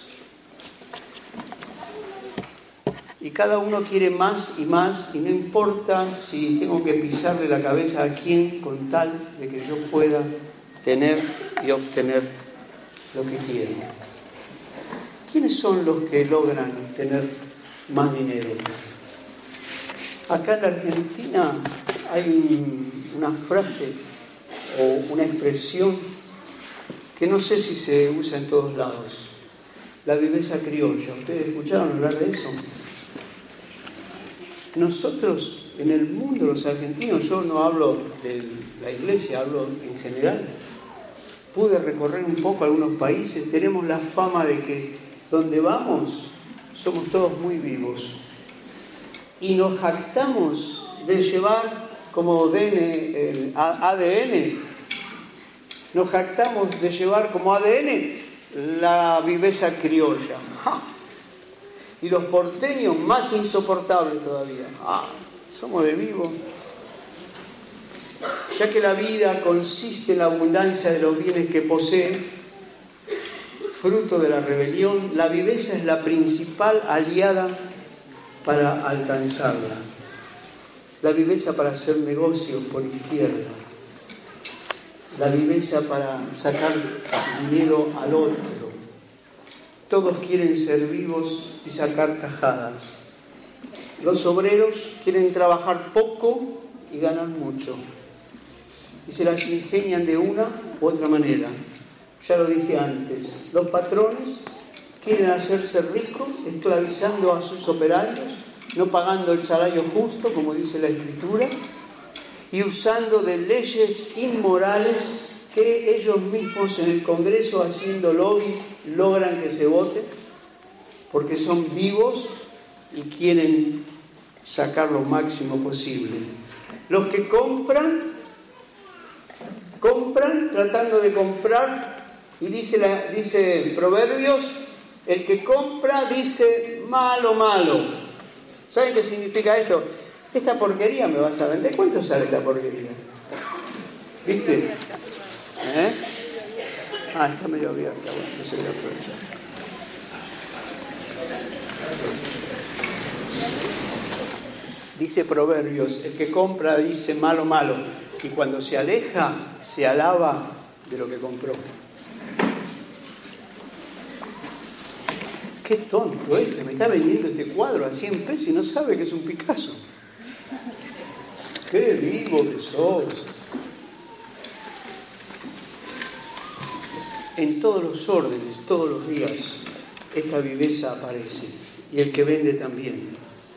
Y cada uno quiere más y más, y no importa si tengo que pisarle la cabeza a quién, con tal de que yo pueda tener y obtener lo que quiero. ¿Quiénes son los que logran tener más dinero? Acá en la Argentina hay una frase o una expresión que no sé si se usa en todos lados: la viveza criolla. ¿Ustedes escucharon hablar de eso? Nosotros en el mundo, los argentinos, yo no hablo de la iglesia, hablo en general, pude recorrer un poco algunos países, tenemos la fama de que donde vamos somos todos muy vivos y nos jactamos de llevar como ADN, nos jactamos de llevar como ADN la viveza criolla. ¡Ja! Y los porteños más insoportables todavía. Somos de vivo. Ya que la vida consiste en la abundancia de los bienes que posee, fruto de la rebelión, la viveza es la principal aliada para alcanzarla. La viveza para hacer negocios por izquierda. La viveza para sacar dinero al otro. Todos quieren ser vivos y sacar tajadas. Los obreros quieren trabajar poco y ganar mucho. Y se las ingenian de una u otra manera. Ya lo dije antes, los patrones quieren hacerse ricos esclavizando a sus operarios, no pagando el salario justo, como dice la Escritura, y usando de leyes inmorales que ellos mismos en el Congreso, haciendo lobby, logran que se vote, porque son vivos y quieren sacar lo máximo posible. Los que compran tratando de comprar, y dice Proverbios, el que compra dice malo, malo. ¿Saben qué significa esto? Esta porquería me vas a vender. ¿Cuánto sale esta porquería? ¿Viste? Está medio abierta. Bueno, no se voy a aprovechar. Dice Proverbios, el que compra dice malo, malo. Y cuando se aleja, se alaba de lo que compró. Qué tonto me está vendiendo este cuadro a 100 pesos y no sabe que es un Picasso. Qué vivo que sos. En todos los órdenes, todos los días, esta viveza aparece. Y el que vende también.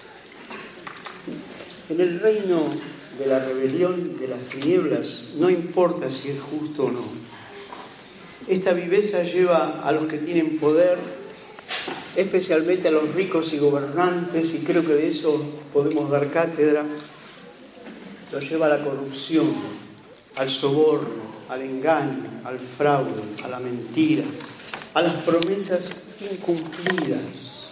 En el reino de la rebelión, de las tinieblas, no importa si es justo o no. Esta viveza lleva a los que tienen poder, especialmente a los ricos y gobernantes, y creo que de eso podemos dar cátedra, lo lleva a la corrupción, al soborno, al engaño, al fraude, a la mentira, a las promesas incumplidas,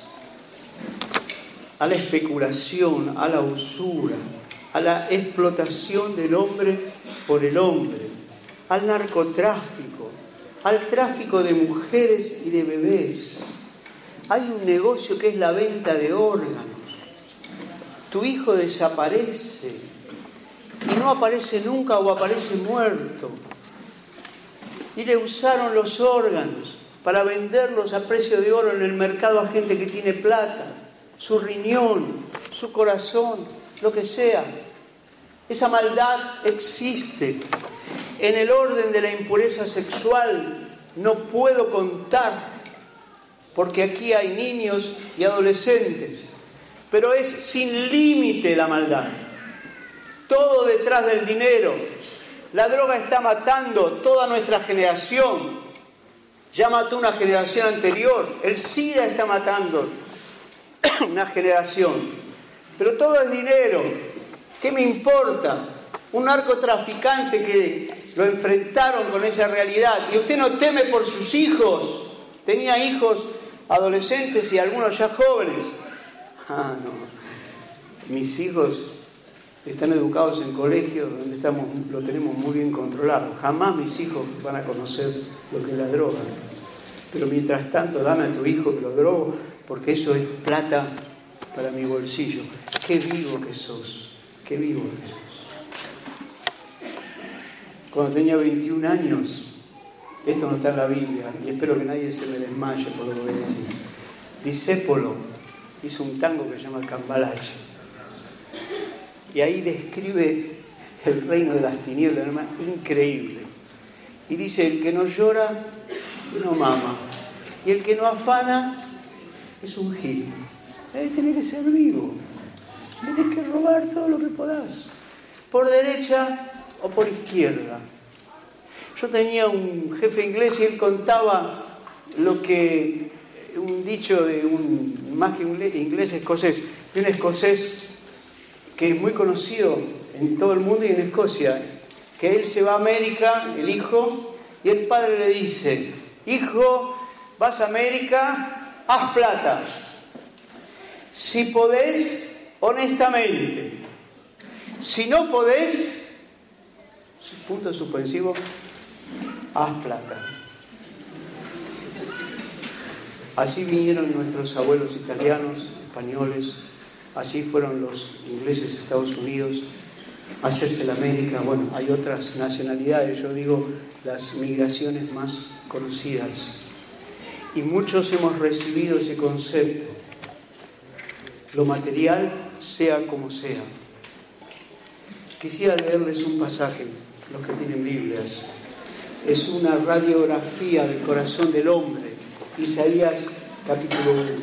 a la especulación, a la usura, a la explotación del hombre por el hombre, al narcotráfico, al tráfico de mujeres y de bebés. Hay un negocio que es la venta de órganos. Tu hijo desaparece y no aparece nunca o aparece muerto. Y le usaron los órganos para venderlos a precio de oro en el mercado a gente que tiene plata, su riñón, su corazón, lo que sea. Esa maldad existe. En el orden de la impureza sexual no puedo contar, porque aquí hay niños y adolescentes, pero es sin límite la maldad. Todo detrás del dinero. La droga está matando toda nuestra generación. Ya mató una generación anterior. El SIDA está matando una generación. Pero todo es dinero. ¿Qué me importa? Un narcotraficante que lo enfrentaron con esa realidad. Y usted no teme por sus hijos. Tenía hijos adolescentes y algunos ya jóvenes. No. Mis hijos están educados en colegios donde lo tenemos muy bien controlado. Jamás mis hijos van a conocer lo que es la droga. Pero mientras tanto, dame a tu hijo que lo drogo, porque eso es plata para mi bolsillo. Qué vivo que sos. Qué vivo que sos. Cuando tenía 21 años, esto no está en la Biblia, y espero que nadie se me desmaye por lo que voy a decir. Discépolo hizo un tango que se llama Cambalache. Y ahí describe el reino de las tinieblas, hermano, increíble. Y dice, el que no llora, no mama. Y el que no afana, es un gil. Tiene que ser vivo. Tenés que robar todo lo que podás, por derecha o por izquierda. Yo tenía un jefe inglés y él contaba un dicho de más que inglés, escocés, de un escocés que es muy conocido en todo el mundo y en Escocia, que él se va a América, el hijo, y el padre le dice: hijo, vas a América, haz plata. Si podés, honestamente. Si no podés, punto suspensivo, haz plata. Así vinieron nuestros abuelos italianos, españoles, así fueron los ingleses de Estados Unidos a hacerse la América. Bueno, hay otras nacionalidades, yo digo las migraciones más conocidas. Y muchos hemos recibido ese concepto. Lo material, sea como sea. Quisiera leerles un pasaje, los que tienen Biblias. Es una radiografía del corazón del hombre. Isaías, capítulo 1.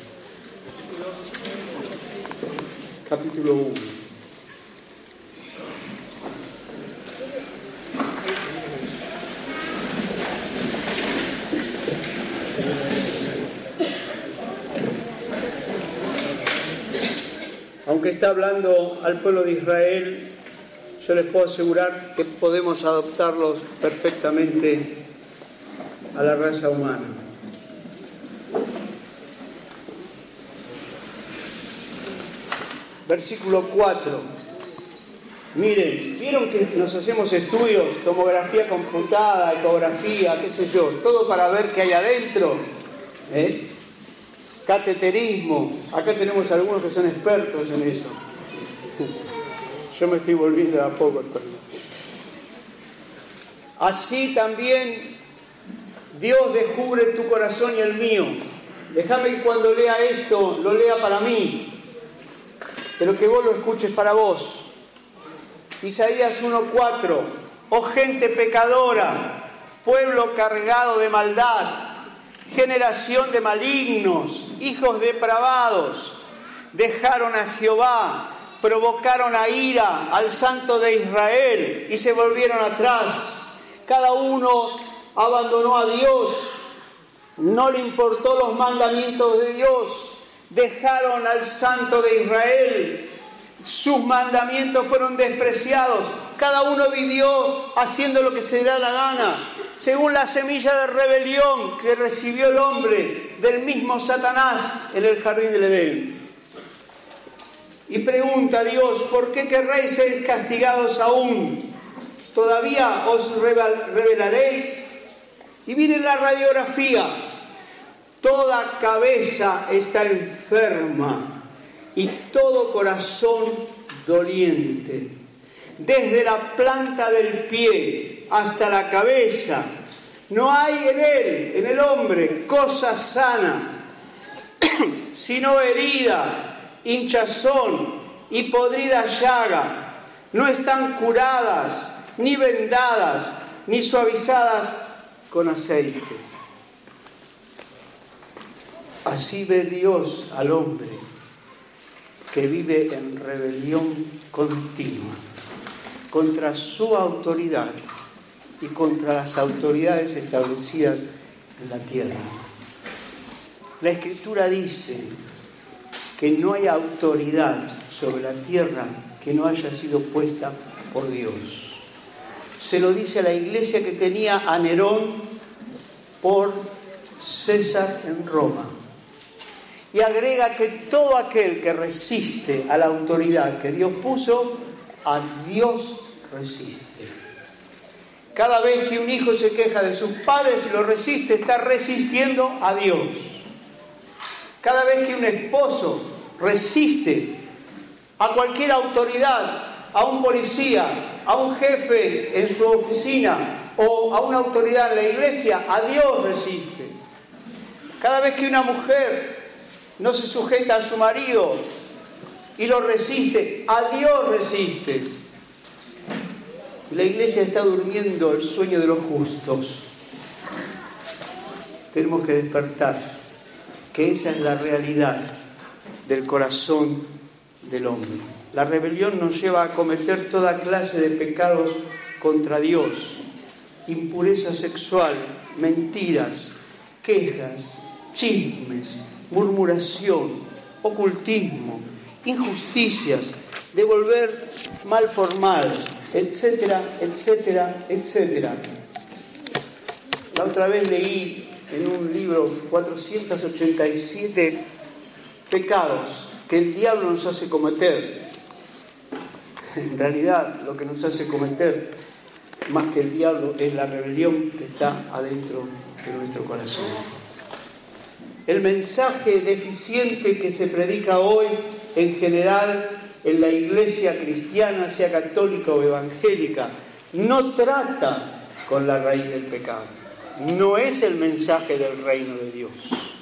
Capítulo 1. Aunque está hablando al pueblo de Israel, yo les puedo asegurar que podemos adoptarlos perfectamente a la raza humana. Versículo 4. Miren, ¿vieron que nos hacemos estudios, tomografía computada, ecografía, qué sé yo, todo para ver qué hay adentro? Cateterismo. Acá tenemos algunos que son expertos en eso. Yo me estoy volviendo a poco experto. Así también Dios descubre tu corazón y el mío. Déjame que cuando lea esto, lo lea para mí, pero que vos lo escuches para vos. Isaías 1:4. Oh gente pecadora, pueblo cargado de maldad, generación de malignos, hijos depravados, dejaron a Jehová, provocaron a ira al Santo de Israel y se volvieron atrás. Cada uno abandonó a Dios, no le importó los mandamientos de Dios, dejaron al Santo de Israel, sus mandamientos fueron despreciados, cada uno vivió haciendo lo que se le da la gana, según la semilla de rebelión que recibió el hombre del mismo Satanás en el jardín del Edén. Y pregunta a Dios: ¿por qué querréis ser castigados aún? ¿Todavía os rebelaréis? Y viene la radiografía. Toda cabeza está enferma y todo corazón doliente. Desde la planta del pie hasta la cabeza, no hay en él, en el hombre, cosa sana, sino herida, hinchazón y podrida llaga. No están curadas, ni vendadas, ni suavizadas con aceite. Así ve Dios al hombre que vive en rebelión continua contra su autoridad y contra las autoridades establecidas en la tierra. La Escritura dice que no hay autoridad sobre la tierra que no haya sido puesta por Dios. Se lo dice a la iglesia que tenía a Nerón por César en Roma. Y agrega que todo aquel que resiste a la autoridad que Dios puso, a Dios resiste. Cada vez que un hijo se queja de sus padres y lo resiste, está resistiendo a Dios. Cada vez que un esposo resiste a cualquier autoridad, a un policía, a un jefe en su oficina o a una autoridad en la iglesia, a Dios resiste. Cada vez que una mujer no se sujeta a su marido y lo resiste, a Dios resiste. La iglesia está durmiendo el sueño de los justos. Tenemos que despertar, que esa es la realidad del corazón del hombre. La rebelión nos lleva a cometer toda clase de pecados contra Dios: impureza sexual, mentiras, quejas, chismes, murmuración, ocultismo, injusticias, devolver mal por mal, etcétera, etcétera, etcétera. La otra vez leí en un libro 487 pecados que el diablo nos hace cometer. En realidad, lo que nos hace cometer, más que el diablo, es la rebelión que está adentro de nuestro corazón. El mensaje deficiente que se predica hoy, en general, en la iglesia cristiana, sea católica o evangélica, no trata con la raíz del pecado. No es el mensaje del reino de Dios.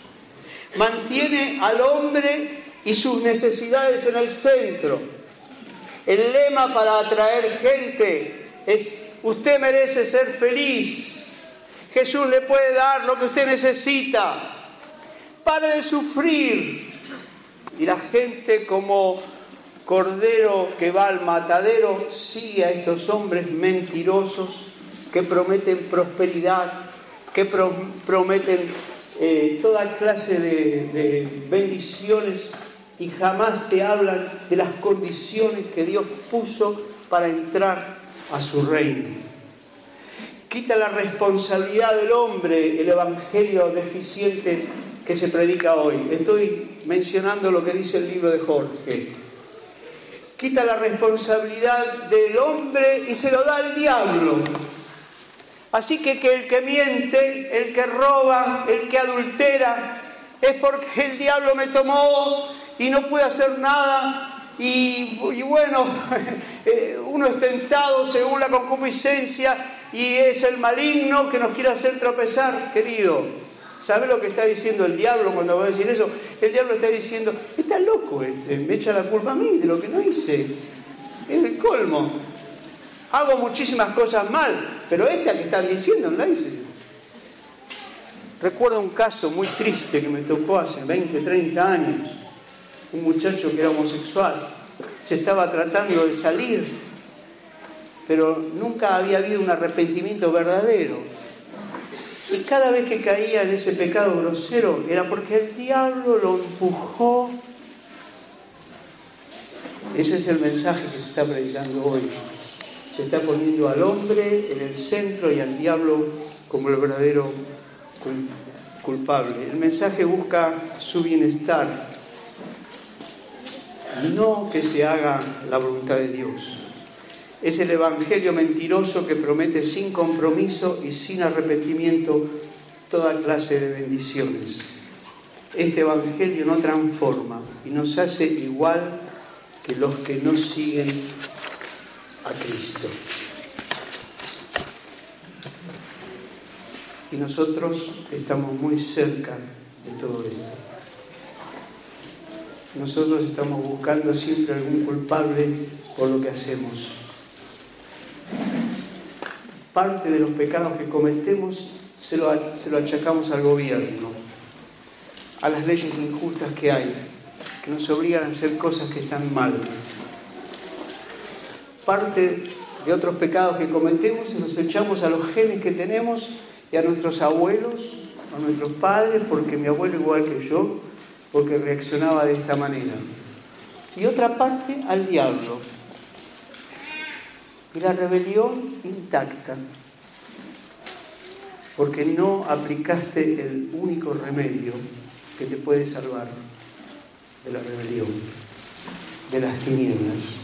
Mantiene al hombre y sus necesidades en el centro. El lema para atraer gente es: usted merece ser feliz. Jesús le puede dar lo que usted necesita. Pare de sufrir. Y la gente, como cordero que va al matadero, sigue a estos hombres mentirosos que prometen prosperidad, que prometen toda clase de bendiciones, y jamás te hablan de las condiciones que Dios puso para entrar a su reino. Quita la responsabilidad del hombre el evangelio deficiente que se predica hoy. Estoy mencionando lo que dice el libro de Jorge. Quita la responsabilidad del hombre y se lo da al diablo. Así que el que miente, el que roba, el que adultera, es porque el diablo me tomó y no pude hacer nada. Y bueno, uno es tentado según la concupiscencia y es el maligno que nos quiere hacer tropezar. Querido, ¿sabes lo que está diciendo el diablo cuando va a decir eso? El diablo está diciendo: está loco me echa la culpa a mí de lo que no hice. Es el colmo. Hago muchísimas cosas mal, pero esta que están diciendo no la hice. Recuerdo un caso muy triste que me tocó hace 20, 30 años. Un muchacho que era homosexual, se estaba tratando de salir, pero nunca había habido un arrepentimiento verdadero. Y cada vez que caía en ese pecado grosero era porque el diablo lo empujó. Ese es el mensaje que se está predicando hoy. Se está poniendo al hombre en el centro y al diablo como el verdadero culpable. El mensaje busca su bienestar, no que se haga la voluntad de Dios. Es el evangelio mentiroso que promete sin compromiso y sin arrepentimiento toda clase de bendiciones. Este evangelio no transforma y nos hace igual que los que no siguen a Cristo. Y nosotros estamos muy cerca de todo esto. Nosotros estamos buscando siempre algún culpable por lo que hacemos. Parte de los pecados que cometemos se lo achacamos al gobierno, a las leyes injustas que hay, que nos obligan a hacer cosas que están mal. Parte de otros pecados que cometemos se los echamos a los genes que tenemos y a nuestros abuelos, a nuestros padres, porque mi abuelo igual que yo, porque reaccionaba de esta manera. Y otra parte al diablo. Y la rebelión intacta, porque no aplicaste el único remedio que te puede salvar de la rebelión, de las tinieblas,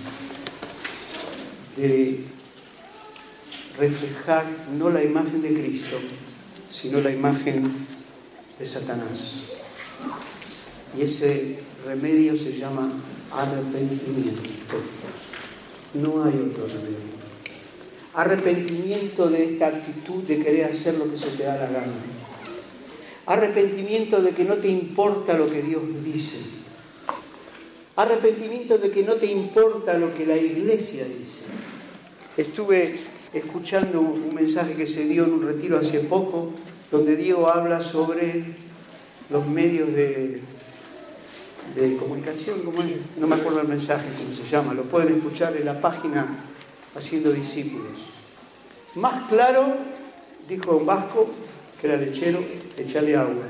de reflejar no la imagen de Cristo, sino la imagen de Satanás. Y ese remedio se llama arrepentimiento. No hay otro remedio. Arrepentimiento de esta actitud de querer hacer lo que se te da la gana. Arrepentimiento de que no te importa lo que Dios dice. Arrepentimiento de que no te importa lo que la iglesia dice. Estuve escuchando un mensaje que se dio en un retiro hace poco, donde Diego habla sobre los medios de de comunicación, ¿cómo es? No me acuerdo el mensaje, cómo se llama, lo pueden escuchar en la página Haciendo Discípulos. Más claro, dijo un vasco, que era lechero, echarle agua.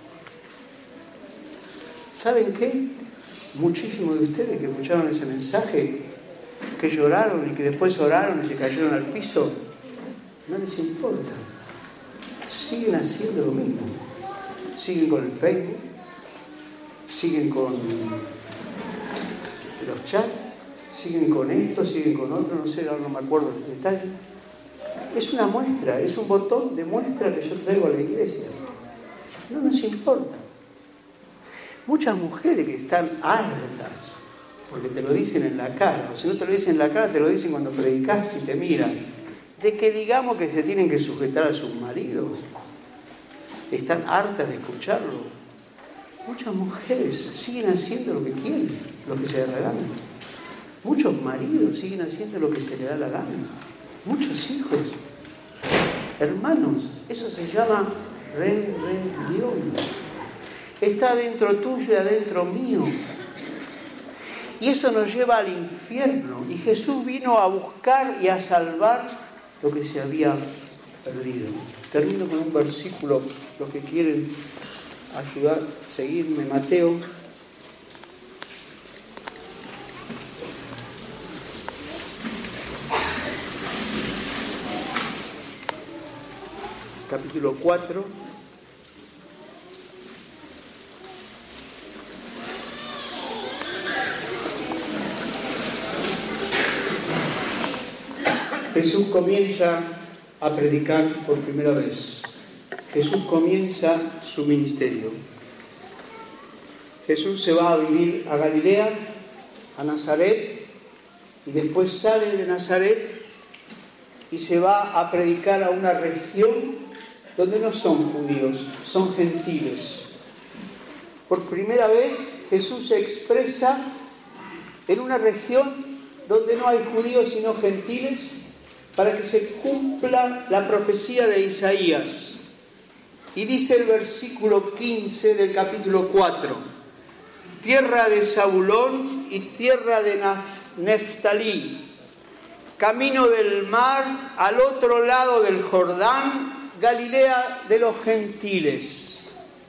¿Saben qué? Muchísimos de ustedes que escucharon ese mensaje, que lloraron y que después oraron y se cayeron al piso, no les importa. Siguen haciendo lo mismo. Siguen con el Facebook, siguen con los chats, siguen con esto, siguen con otro, no sé, ahora no me acuerdo el detalle. Es una muestra, es un botón de muestra que yo traigo a la iglesia. No nos importa. Muchas mujeres que están hartas, porque te lo dicen en la cara, o si no te lo dicen en la cara, te lo dicen cuando predicas y te miran, de que digamos que se tienen que sujetar a sus maridos. Están hartas de escucharlo. Muchas mujeres siguen haciendo lo que quieren, lo que se les da la gana. Muchos maridos siguen haciendo lo que se les da la gana. Muchos hijos. Hermanos, eso se llama rebelión. Está dentro tuyo y adentro mío. Y eso nos lleva al infierno. Y Jesús vino a buscar y a salvar lo que se había perdido. Termino con un versículo, los que quieren ayudar, seguirme, Mateo. Capítulo 4. Jesús comienza a predicar por primera vez. Jesús comienza su ministerio. Jesús se va a vivir a Galilea, a Nazaret, y después sale de Nazaret y se va a predicar a una región donde no son judíos, son gentiles. Por primera vez Jesús se expresa en una región donde no hay judíos sino gentiles, para que se cumpla la profecía de Isaías. Y dice el versículo 15 del capítulo 4: tierra de Zabulón y tierra de Neftalí, camino del mar, al otro lado del Jordán, Galilea de los gentiles.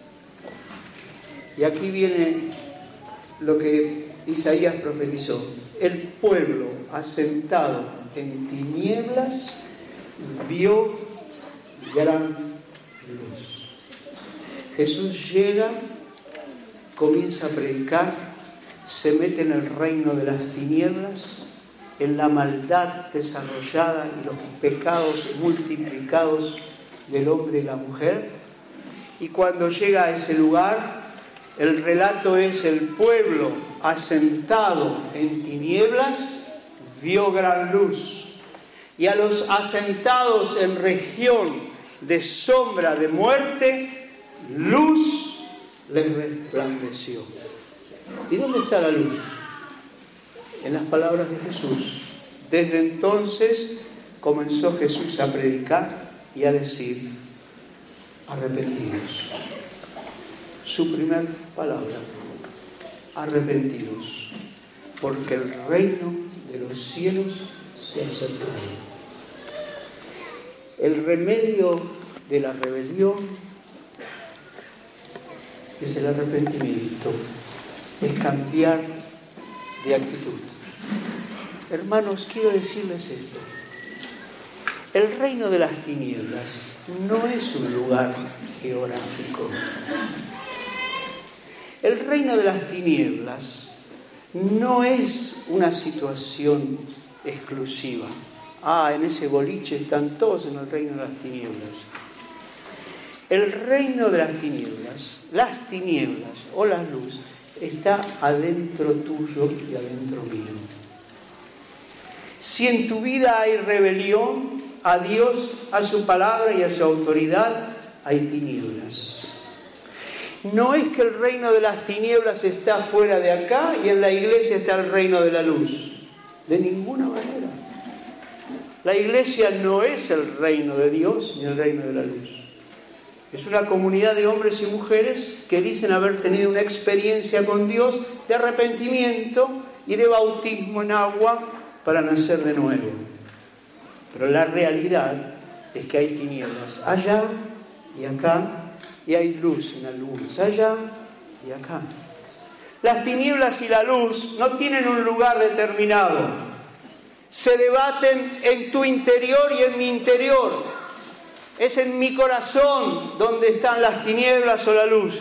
Y aquí viene lo que Isaías profetizó: el pueblo asentado en tinieblas vio gran luz. Jesús llega, comienza a predicar, se mete en el reino de las tinieblas, en la maldad desarrollada y los pecados multiplicados del hombre y la mujer. Y cuando llega a ese lugar, el relato es: el pueblo asentado en tinieblas vio gran luz, y a los asentados en región de sombra de muerte, luz les resplandeció. ¿Y dónde está la luz? En las palabras de Jesús. Desde entonces comenzó Jesús a predicar y a decir: arrepentidos. Su primer palabra: arrepentidos, porque el reino de los cielos se ha acercado. El remedio de la rebelión es el arrepentimiento, es cambiar de actitud. Hermanos, quiero decirles esto: el reino de las tinieblas no es un lugar geográfico. El reino de las tinieblas no es una situación exclusiva. En ese boliche están todos en el reino de las tinieblas. El reino de las tinieblas o la luz, está adentro tuyo y adentro mío. Si en tu vida hay rebelión a Dios, a su palabra y a su autoridad, hay tinieblas. No es que el reino de las tinieblas está fuera de acá y en la iglesia está el reino de la luz. De ninguna manera. La iglesia no es el reino de Dios ni el reino de la luz. Es una comunidad de hombres y mujeres que dicen haber tenido una experiencia con Dios de arrepentimiento y de bautismo en agua para nacer de nuevo. Pero la realidad es que hay tinieblas allá y acá, y hay luz en algunos allá y acá. Las tinieblas y la luz no tienen un lugar determinado. Se debaten en tu interior y en mi interior. Es en mi corazón donde están las tinieblas o la luz.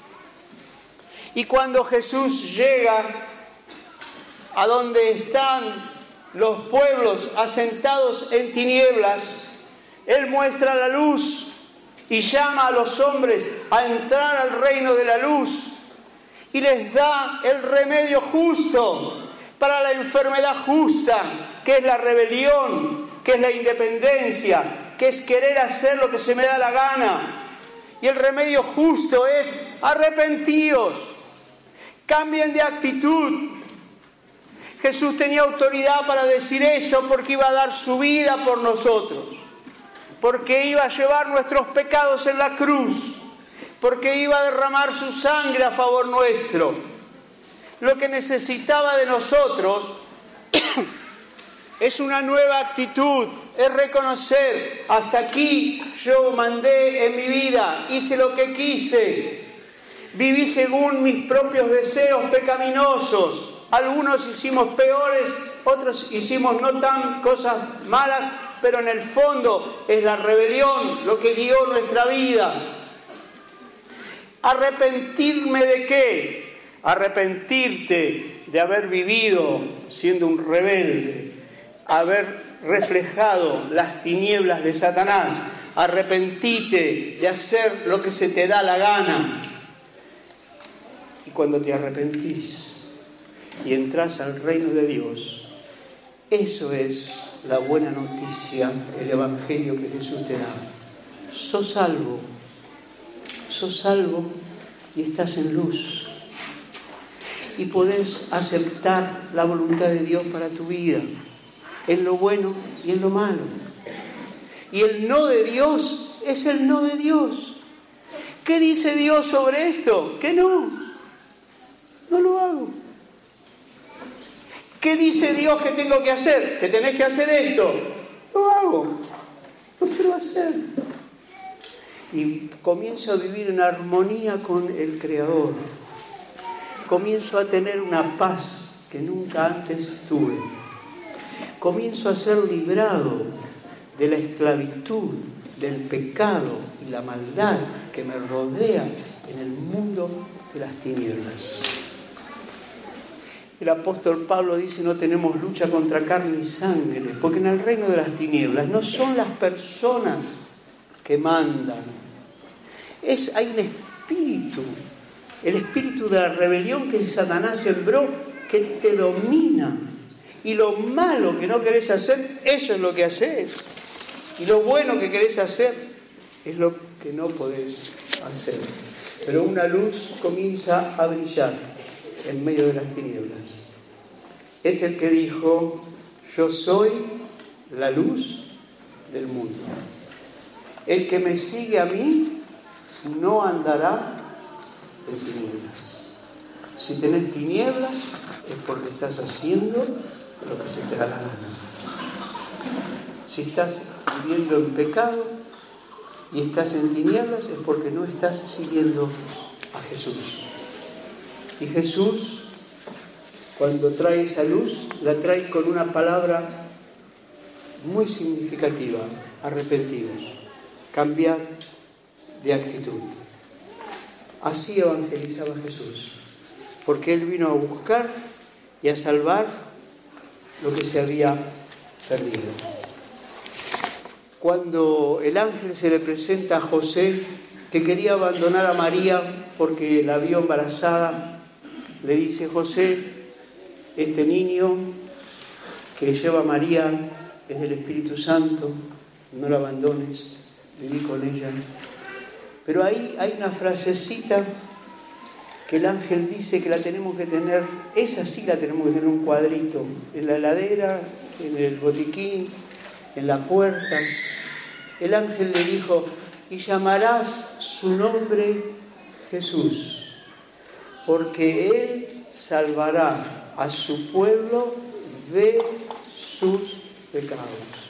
Y cuando Jesús llega a donde están los pueblos asentados en tinieblas, Él muestra la luz y llama a los hombres a entrar al reino de la luz y les da el remedio justo para la enfermedad justa, que es la rebelión, que es la independencia, que es querer hacer lo que se me da la gana. Y el remedio justo es arrepentíos, cambien de actitud. Jesús tenía autoridad para decir eso porque iba a dar su vida por nosotros, porque iba a llevar nuestros pecados en la cruz, porque iba a derramar su sangre a favor nuestro. Lo que necesitaba de nosotros es una nueva actitud, es reconocer, hasta aquí yo mandé en mi vida, hice lo que quise, viví según mis propios deseos pecaminosos, algunos hicimos peores, otros hicimos no tan cosas malas, pero en el fondo es la rebelión lo que guió nuestra vida. ¿Arrepentirme de qué? Arrepentirte de haber vivido siendo un rebelde, haber reflejado las tinieblas de Satanás. Arrepentirte de hacer lo que se te da la gana. Y cuando te arrepentís y entras al reino de Dios, eso es la buena noticia, el evangelio que Jesús te da. Sos salvo y estás en luz. Y podés aceptar la voluntad de Dios para tu vida, en lo bueno y en lo malo. Y el no de Dios es el no de Dios. ¿Qué dice Dios sobre esto? Que no lo hago. ¿Qué dice Dios que tengo que hacer? Que tenés que hacer esto. Lo hago. Lo quiero hacer. Y comienzo a vivir en armonía con el Creador. Comienzo a tener una paz que nunca antes tuve. Comienzo a ser librado de la esclavitud, del pecado y la maldad que me rodea en el mundo de las tinieblas. El apóstol Pablo dice: no tenemos lucha contra carne y sangre, porque en el reino de las tinieblas no son las personas que mandan. Hay un espíritu, el espíritu de la rebelión que Satanás sembró, que te domina. Y lo malo que no querés hacer, eso es lo que haces. Y lo bueno que querés hacer, es lo que no podés hacer. Pero una luz comienza a brillar en medio de las tinieblas. Es el que dijo: yo soy la luz del mundo. El que me sigue a mí no andará en tinieblas. Si tenés tinieblas es porque estás haciendo lo que se te da la gana. Si estás viviendo en pecado y estás en tinieblas es porque no estás siguiendo a Jesús. Y Jesús, cuando trae esa luz, la trae con una palabra muy significativa: arrepentidos, cambiar de actitud. Así evangelizaba Jesús, porque Él vino a buscar y a salvar lo que se había perdido. Cuando el ángel se le presenta a José, que quería abandonar a María porque la vio embarazada, le dice: José, este niño que lleva a María es del Espíritu Santo, no la abandones, viví con ella. Pero ahí hay una frasecita que el ángel dice que la tenemos que tener, esa sí la tenemos que tener en un cuadrito, en la heladera, en el botiquín, en la puerta. El ángel le dijo: y llamarás su nombre Jesús, porque Él salvará a su pueblo de sus pecados.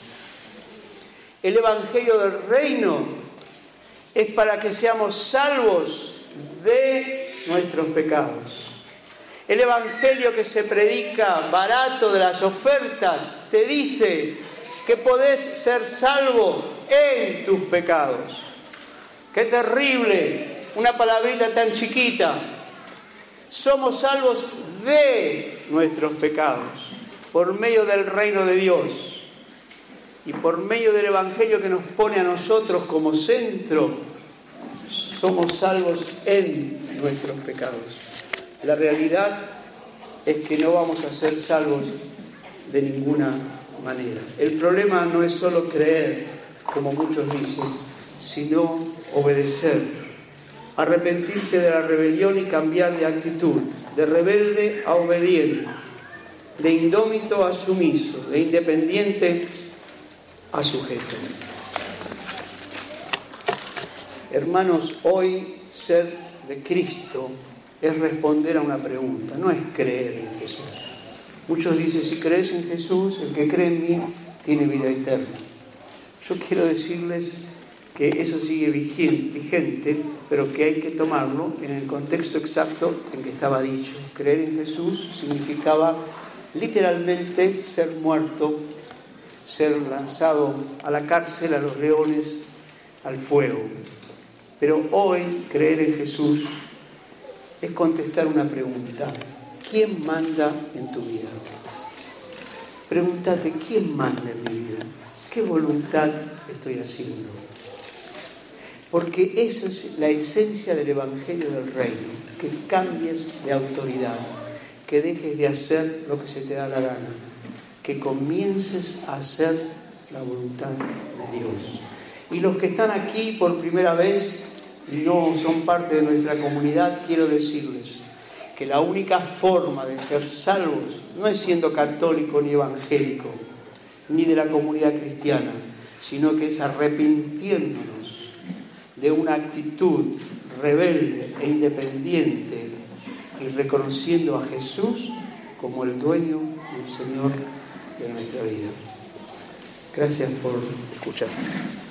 El Evangelio del Reino es para que seamos salvos de nuestros pecados. El Evangelio que se predica barato de las ofertas te dice que podés ser salvo en tus pecados. ¡Qué terrible! Una palabrita tan chiquita. Somos salvos de nuestros pecados por medio del reino de Dios y por medio del Evangelio que nos pone a nosotros como centro. Somos salvos en nuestros pecados. La realidad es que no vamos a ser salvos de ninguna manera. El problema no es solo creer, como muchos dicen, sino obedecer, arrepentirse de la rebelión y cambiar de actitud, de rebelde a obediente, de indómito a sumiso, de independiente a sujeto. Hermanos, hoy ser de Cristo es responder a una pregunta, no es creer en Jesús. Muchos dicen, si crees en Jesús, el que cree en mí tiene vida eterna. Yo quiero decirles que eso sigue vigente, pero que hay que tomarlo en el contexto exacto en que estaba dicho. Creer en Jesús significaba literalmente ser muerto, ser lanzado a la cárcel, a los leones, al fuego. Pero hoy creer en Jesús es contestar una pregunta. ¿Quién manda en tu vida? Pregúntate, ¿quién manda en mi vida? ¿Qué voluntad estoy haciendo? Porque eso es la esencia del Evangelio del Reino, que cambies de autoridad, que dejes de hacer lo que se te da la gana, que comiences a hacer la voluntad de Dios. Y los que están aquí por primera vez y no son parte de nuestra comunidad, quiero decirles que la única forma de ser salvos no es siendo católico ni evangélico, ni de la comunidad cristiana, sino que es arrepintiéndonos de una actitud rebelde e independiente y reconociendo a Jesús como el dueño y el Señor de nuestra vida. Gracias por escuchar.